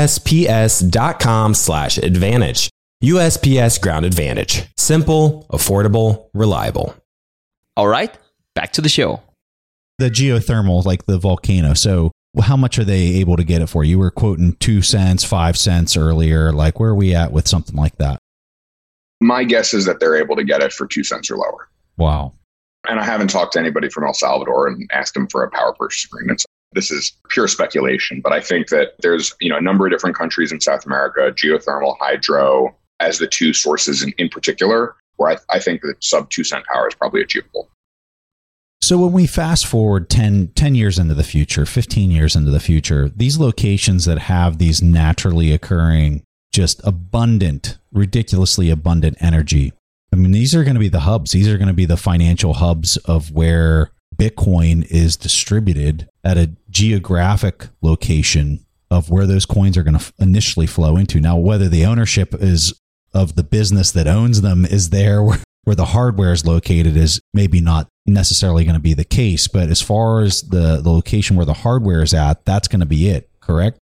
USPS.com/advantage. USPS Ground Advantage. Simple, affordable, reliable. All right, back to the show. The geothermal, like the volcano. So how much are they able to get it for? You were quoting 2 cents, 5 cents earlier. Like, where are we at with something like that? My guess is that they're able to get it for 2 cents or lower. Wow. And I haven't talked to anybody from El Salvador and asked them for a power purchase agreement. So this is pure speculation, but I think that there's a number of different countries in South America, geothermal, hydro, as the two sources in particular, where I think that sub 2 cent power is probably achievable. So when we fast forward 10 years into the future, 15 years into the future, these locations that have these naturally occurring, just abundant, ridiculously abundant energy, I mean, these are going to be the hubs. These are going to be the financial hubs of where Bitcoin is distributed at a geographic location of where those coins are going to initially flow into. Now, whether the ownership is of the business that owns them is there where the hardware is located is maybe not necessarily going to be the case. But as far as the location where the hardware is at, that's going to be it, correct?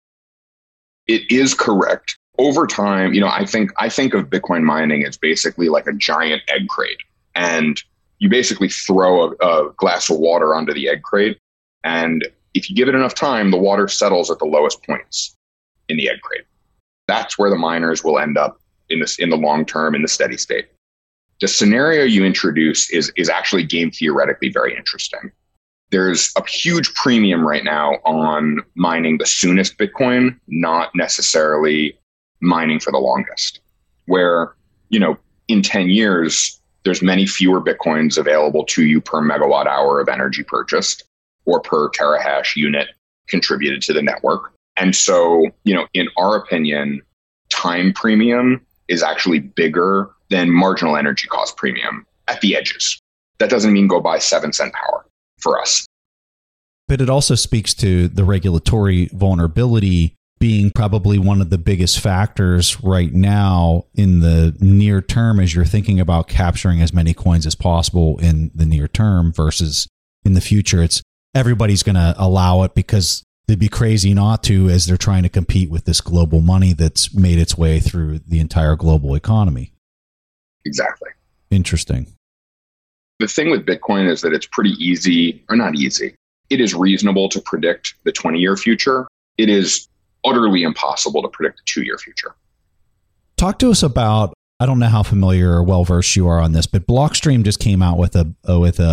It is correct. Over time, I think of Bitcoin mining as basically like a giant egg crate. And you basically throw a glass of water onto the egg crate. And if you give it enough time, the water settles at the lowest points in the egg crate. That's where the miners will end up in the long term, in the steady state. The scenario you introduce is actually game theoretically very interesting. There's a huge premium right now on mining the soonest Bitcoin, not necessarily mining for the longest, where, in 10 years, there's many fewer Bitcoins available to you per megawatt hour of energy purchased or per terahash unit contributed to the network. And so, in our opinion, time premium is actually bigger than marginal energy cost premium at the edges. That doesn't mean go buy 7 cent power for us. But it also speaks to the regulatory vulnerability being probably one of the biggest factors right now in the near term as you're thinking about capturing as many coins as possible in the near term versus in the future. It's everybody's going to allow it because they'd be crazy not to as they're trying to compete with this global money that's made its way through the entire global economy. Exactly. Interesting. The thing with Bitcoin is that it's pretty easy, or not easy. It is reasonable to predict the 20-year future. It is utterly impossible to predict the 2-year future. Talk to us about, I don't know how familiar or well-versed you are on this, but Blockstream just came out with a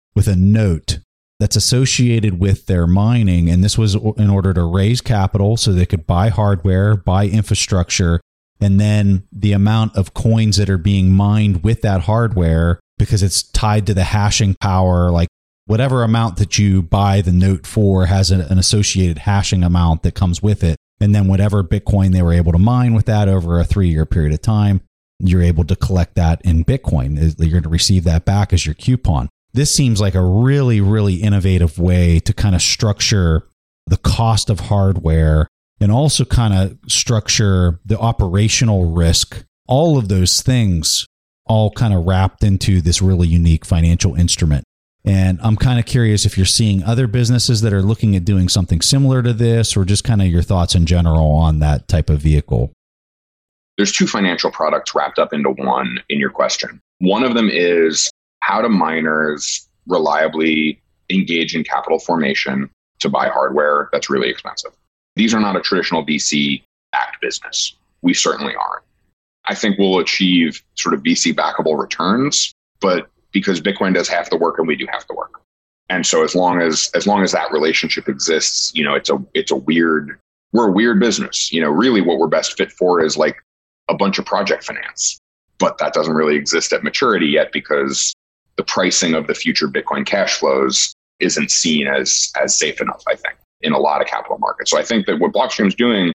with a note that's associated with their mining. And this was in order to raise capital so they could buy hardware, buy infrastructure, and then the amount of coins that are being mined with that hardware, because it's tied to the hashing power, like whatever amount that you buy the note for has an associated hashing amount that comes with it. And then whatever Bitcoin they were able to mine with that over a 3-year period of time, you're able to collect that in Bitcoin. You're going to receive that back as your coupon. This seems like a really, really innovative way to kind of structure the cost of hardware and also kind of structure the operational risk. All of those things all kind of wrapped into this really unique financial instrument. And I'm kind of curious if you're seeing other businesses that are looking at doing something similar to this, or just kind of your thoughts in general on that type of vehicle. There's 2 financial products wrapped up into one in your question. One of them is, how do miners reliably engage in capital formation to buy hardware that's really expensive? These are not a traditional VC-backed business. We certainly aren't. I think we'll achieve sort of VC-backable returns, but because Bitcoin does half the work and we do half the work. And so as long as that relationship exists, we're a weird business. Really what we're best fit for is like a bunch of project finance, but that doesn't really exist at maturity yet because the pricing of the future Bitcoin cash flows isn't seen as safe enough, I think, in a lot of capital markets. So I think that what Blockstream is doing,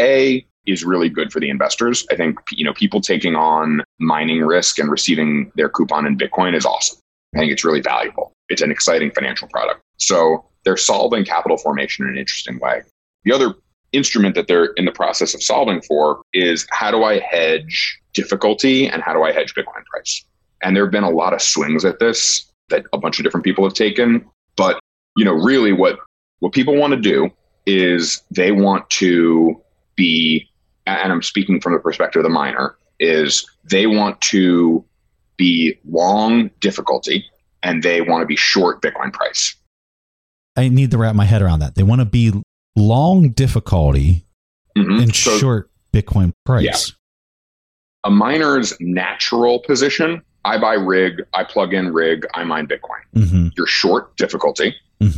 is really good for the investors. I think, people taking on mining risk and receiving their coupon in Bitcoin is awesome. I think it's really valuable. It's an exciting financial product. So they're solving capital formation in an interesting way. The other instrument that they're in the process of solving for is, how do I hedge difficulty and how do I hedge Bitcoin price? And there have been a lot of swings at this that a bunch of different people have taken. But, really what people want to do is they want to be, and I'm speaking from the perspective of the miner, is they want to be long difficulty and they want to be short Bitcoin price. I need to wrap my head around that. They want to be long difficulty and short Bitcoin price. Yeah. A miner's natural position, I buy rig, I plug in rig, I mine Bitcoin. Mm-hmm. You're short difficulty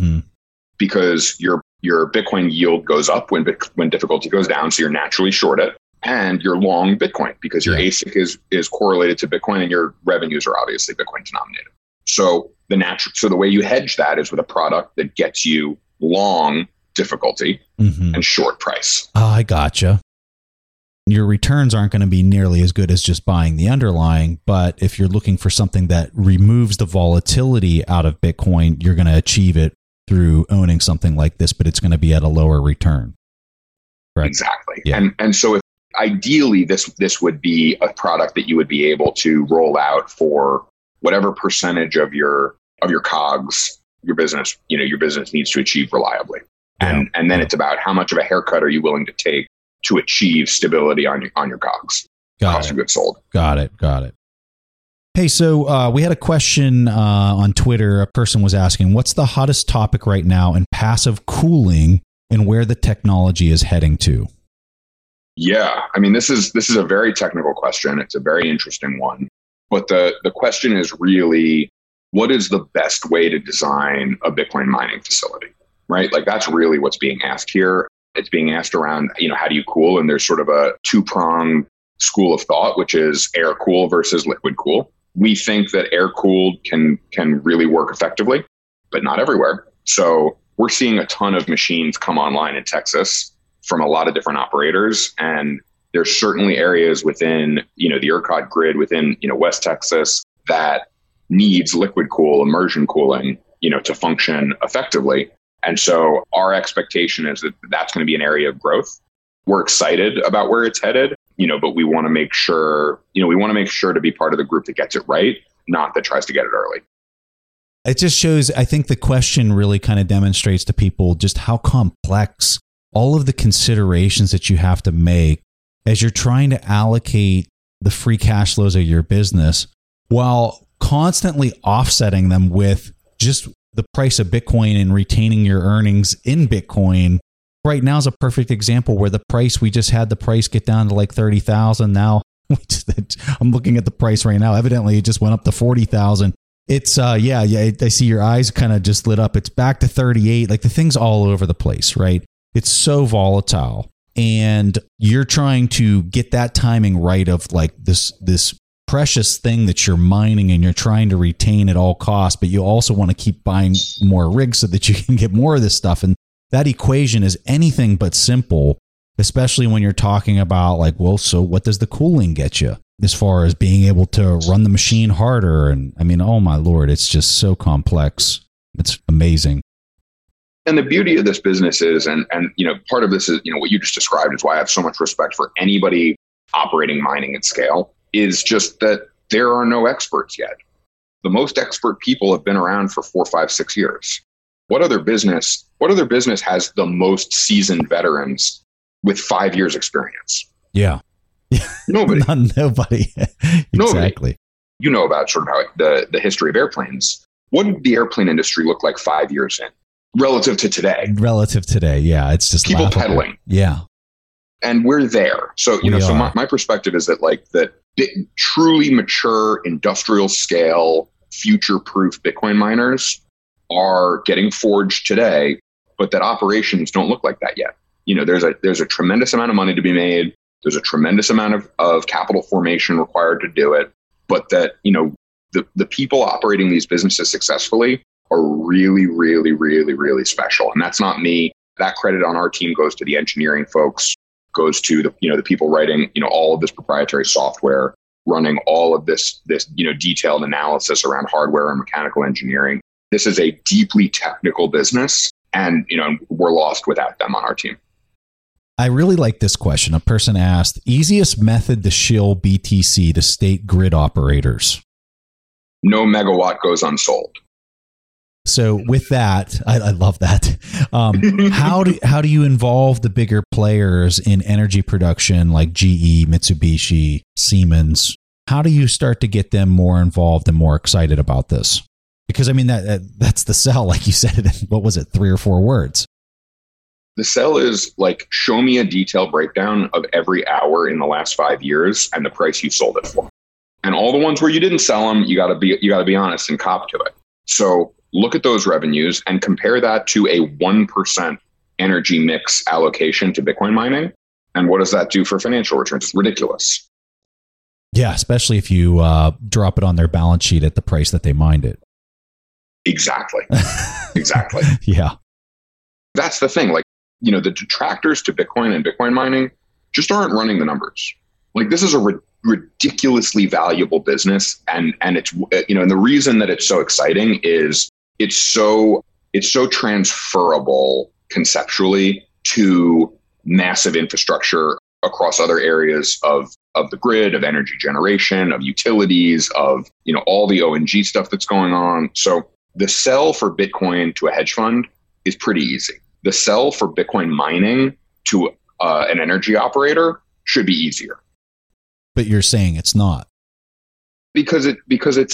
because your Bitcoin yield goes up when difficulty goes down, so you're naturally short it. And you're long Bitcoin because your ASIC is correlated to Bitcoin and your revenues are obviously Bitcoin denominated. So the way you hedge that is with a product that gets you long difficulty and short price. Oh, I gotcha. Your returns aren't going to be nearly as good as just buying the underlying, but if you're looking for something that removes the volatility out of Bitcoin, you're going to achieve it through owning something like this, but it's going to be at a lower return. Correct? Exactly. Yeah. And so if ideally this would be a product that you would be able to roll out for whatever percentage of your COGS your business needs to achieve reliably. And then it's about how much of a haircut are you willing to take to achieve stability on your COGS. Cost of goods sold. Got it. Hey, so we had a question on Twitter. A person was asking, what's the hottest topic right now in passive cooling and where the technology is heading to? Yeah, I mean, this is a very technical question. It's a very interesting one. But the question is really, what is the best way to design a Bitcoin mining facility, right? Like that's really what's being asked here. It's being asked around, how do you cool? And there's sort of a 2-pronged school of thought, which is air cool versus liquid cool. We think that air cooled can really work effectively, but not everywhere. So we're seeing a ton of machines come online in Texas from a lot of different operators. And there's certainly areas within, the ERCOT grid within, West Texas that needs liquid cool, immersion cooling, to function effectively. And so our expectation is that that's going to be an area of growth. We're excited about where it's headed, but we want to make sure, to be part of the group that gets it right, not that tries to get it early. It just shows, I think the question really kind of demonstrates to people just how complex all of the considerations that you have to make as you're trying to allocate the free cash flows of your business while constantly offsetting them with just the price of Bitcoin and retaining your earnings in Bitcoin. Right now is a perfect example where we just had the price get down to like 30,000. Now I'm looking at the price right now. Evidently it just went up to 40,000. It's yeah. I see your eyes kind of just lit up. It's back to 38. Like the thing's all over the place, right? It's so volatile, and you're trying to get that timing right of like this precious thing that you're mining, and you're trying to retain at all costs, but you also want to keep buying more rigs so that you can get more of this stuff. And that equation is anything but simple, especially when you're talking about like, well, so what does the cooling get you as far as being able to run the machine harder? And I mean, oh my Lord, it's just so complex. It's amazing. And the beauty of this business is, and part of this is, what you just described is why I have so much respect for anybody operating mining at scale, is just that there are no experts yet. The most expert people have been around for 4, 5, 6 years. What other business has the most seasoned veterans with 5 years experience? Yeah. Nobody. Nobody. Exactly. You know about sort of how the history of airplanes. What did the airplane industry look like 5 years in relative to today? Yeah. It's just people laughable. pedaling. Yeah. And we're there. So, so my perspective is that like that truly mature industrial scale, future-proof Bitcoin miners are getting forged today, but that operations don't look like that yet. There's a tremendous amount of money to be made. There's a tremendous amount of capital formation required to do it. But that, the people operating these businesses successfully are really, really, really, really special. And that's not me. That credit on our team goes to the engineering folks, goes to the people writing, all of this proprietary software, running all of this detailed analysis around hardware and mechanical engineering. This is a deeply technical business, and we're lost without them on our team. I really like this question. A person asked, easiest method to shill BTC to state grid operators. No megawatt goes unsold. So with that, I love that. How do you involve the bigger players in energy production like GE, Mitsubishi, Siemens? How do you start to get them more involved and more excited about this? Because I mean that's the sell, like you said it in, what was it, 3 or 4 words? The sell is like, show me a detailed breakdown of every hour in the last 5 years and the price you sold it for. And all the ones where you didn't sell them, you got to be honest and cop to it. So look at those revenues and compare that to a 1% energy mix allocation to Bitcoin mining. And what does that do for financial returns? It's ridiculous. Yeah, especially if you drop it on their balance sheet at the price that they mined it. Exactly. Exactly. Yeah. That's the thing. Like, the detractors to Bitcoin and Bitcoin mining just aren't running the numbers. Like, this is a ridiculously valuable business. And it's, and the reason that it's so exciting is it's so transferable conceptually to massive infrastructure across other areas of the grid, of energy generation, of utilities, of, all the ONG stuff that's going on. So the sell for Bitcoin to a hedge fund is pretty easy. The sell for Bitcoin mining to an energy operator should be easier. But you're saying it's not. Because it's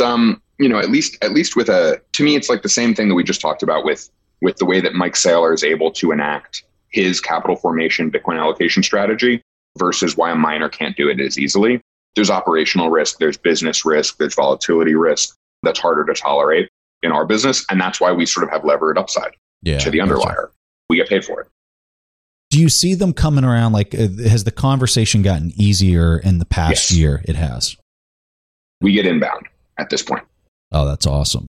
at least with to me it's like the same thing that we just talked about with the way that Mike Saylor is able to enact his capital formation Bitcoin allocation strategy versus why a miner can't do it as easily. There's operational risk, there's business risk, there's volatility risk that's harder to tolerate in our business, and that's why we sort of have levered upside to the underlier. We get paid for it. Do you see them coming around? Like, has the conversation gotten easier in the past year? It has. We get inbound at this point. Oh, that's awesome.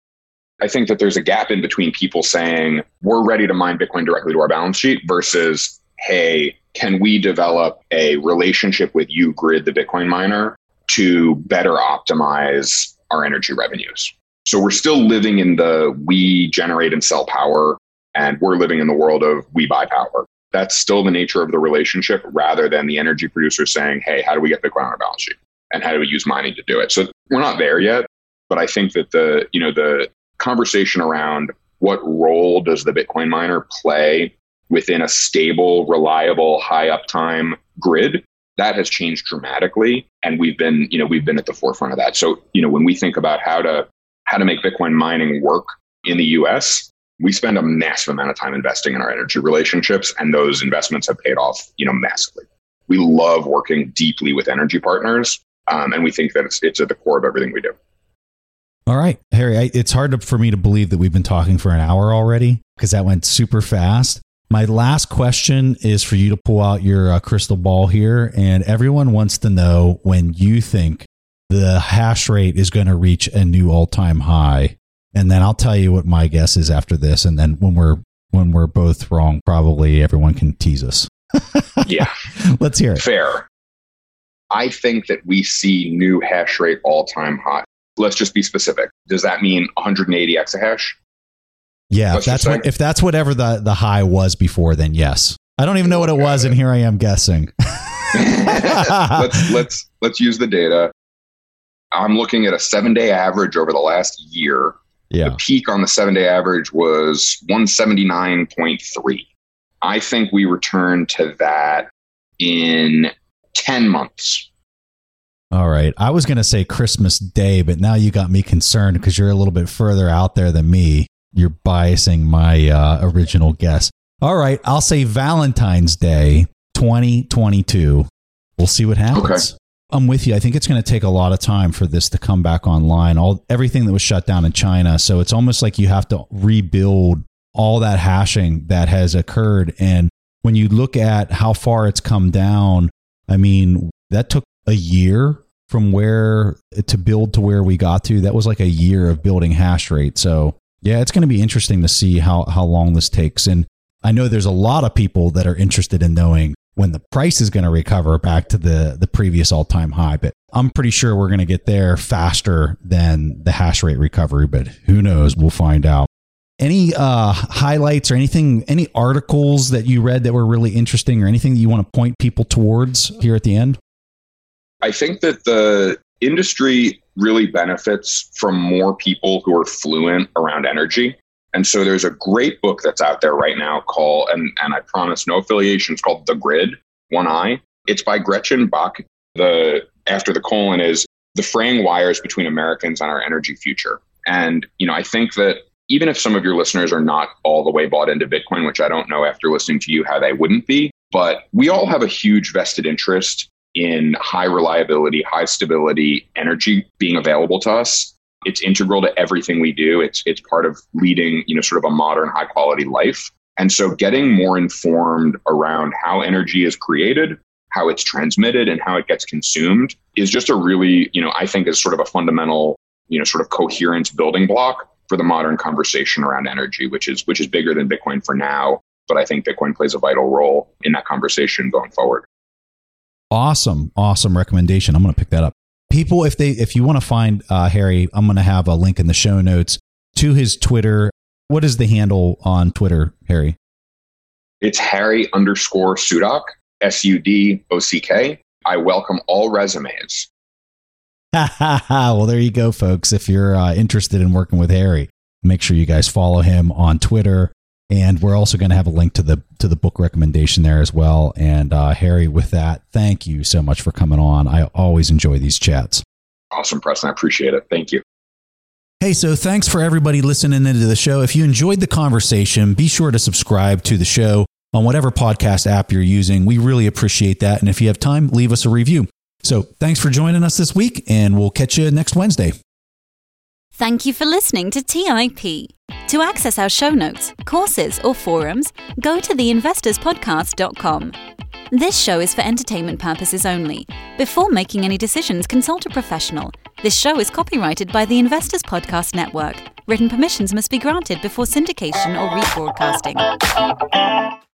I think that there's a gap in between people saying, we're ready to mine Bitcoin directly to our balance sheet versus, hey, can we develop a relationship with you, Grid, the Bitcoin miner, to better optimize our energy revenues? So we're still living in the we generate and sell power, and we're living in the world of we buy power. That's still the nature of the relationship rather than the energy producer saying, hey, how do we get Bitcoin on our balance sheet? And how do we use mining to do it? So we're not there yet, but I think that the conversation around what role does the Bitcoin miner play within a stable, reliable, high uptime grid, that has changed dramatically. And we've been at the forefront of that. So, when we think about how to make Bitcoin mining work in the US, we spend a massive amount of time investing in our energy relationships, and those investments have paid off, massively. We love working deeply with energy partners, and we think that it's at the core of everything we do. All right, Harry, it's hard for me to believe that we've been talking for an hour already because that went super fast. My last question is for you to pull out your crystal ball here, and everyone wants to know when you think the hash rate is going to reach a new all-time high. And then I'll tell you what my guess is after this, and then when we're both wrong, probably everyone can tease us. Yeah. Let's hear it. Fair. I think that we see new hash rate all-time high. Let's just be specific. Does that mean 180 exahash? Yeah, if that's whatever the high was before, then yes. I don't even know what it was, and here I am guessing. let's use the data. I'm looking at a 7-day average over the last year. Yeah. The peak on the 7-day average was 179.3. I think we return to that in 10 months. All right. I was going to say Christmas Day, but now you got me concerned because you're a little bit further out there than me. You're biasing my original guess. All right. I'll say Valentine's Day 2022. We'll see what happens. Okay. I'm with you. I think it's going to take a lot of time for this to come back online. Everything that was shut down in China. So it's almost like you have to rebuild all that hashing that has occurred. And when you look at how far it's come down, I mean, that took a year from where to build to where we got to. That was like a year of building hash rate. So yeah, it's going to be interesting to see how long this takes. And I know there's a lot of people that are interested in knowing when the price is going to recover back to the previous all-time high. But I'm pretty sure we're going to get there faster than the hash rate recovery. But who knows? We'll find out. Any highlights or anything, any articles that you read that were really interesting or anything that you want to point people towards here at the end? I think that the industry really benefits from more people who are fluent around energy. And so there's a great book that's out there right now called, and I promise no affiliation, it's called The Grid, one I. It's by Gretchen Bach. After the colon is The Fraying Wires Between Americans and Our Energy Future. And, I think that even if some of your listeners are not all the way bought into Bitcoin, which I don't know after listening to you how they wouldn't be, but we all have a huge vested interest in high reliability, high stability energy being available to us. It's integral to everything we do. It's part of leading, sort of a modern high quality life. And so getting more informed around how energy is created, how it's transmitted, and how it gets consumed is just a really, I think is sort of a fundamental, sort of coherent building block for the modern conversation around energy, which is bigger than Bitcoin for now. But I think Bitcoin plays a vital role in that conversation going forward. Awesome recommendation. I'm going to pick that up. People, if you want to find Harry, I'm going to have a link in the show notes to his Twitter. What is the handle on Twitter, Harry? It's Harry_Sudock, SUDOCK. I welcome all resumes. Well, there you go, folks. If you're interested in working with Harry, make sure you guys follow him on Twitter. And we're also going to have a link to the book recommendation there as well. And Harry, with that, thank you so much for coming on. I always enjoy these chats. Awesome, Preston. I appreciate it. Thank you. Hey, so thanks for everybody listening into the show. If you enjoyed the conversation, be sure to subscribe to the show on whatever podcast app you're using. We really appreciate that. And if you have time, leave us a review. So thanks for joining us this week, and we'll catch you next Wednesday. Thank you for listening to TIP. To access our show notes, courses, or forums, go to theinvestorspodcast.com. This show is for entertainment purposes only. Before making any decisions, consult a professional. This show is copyrighted by the Investors Podcast Network. Written permissions must be granted before syndication or rebroadcasting.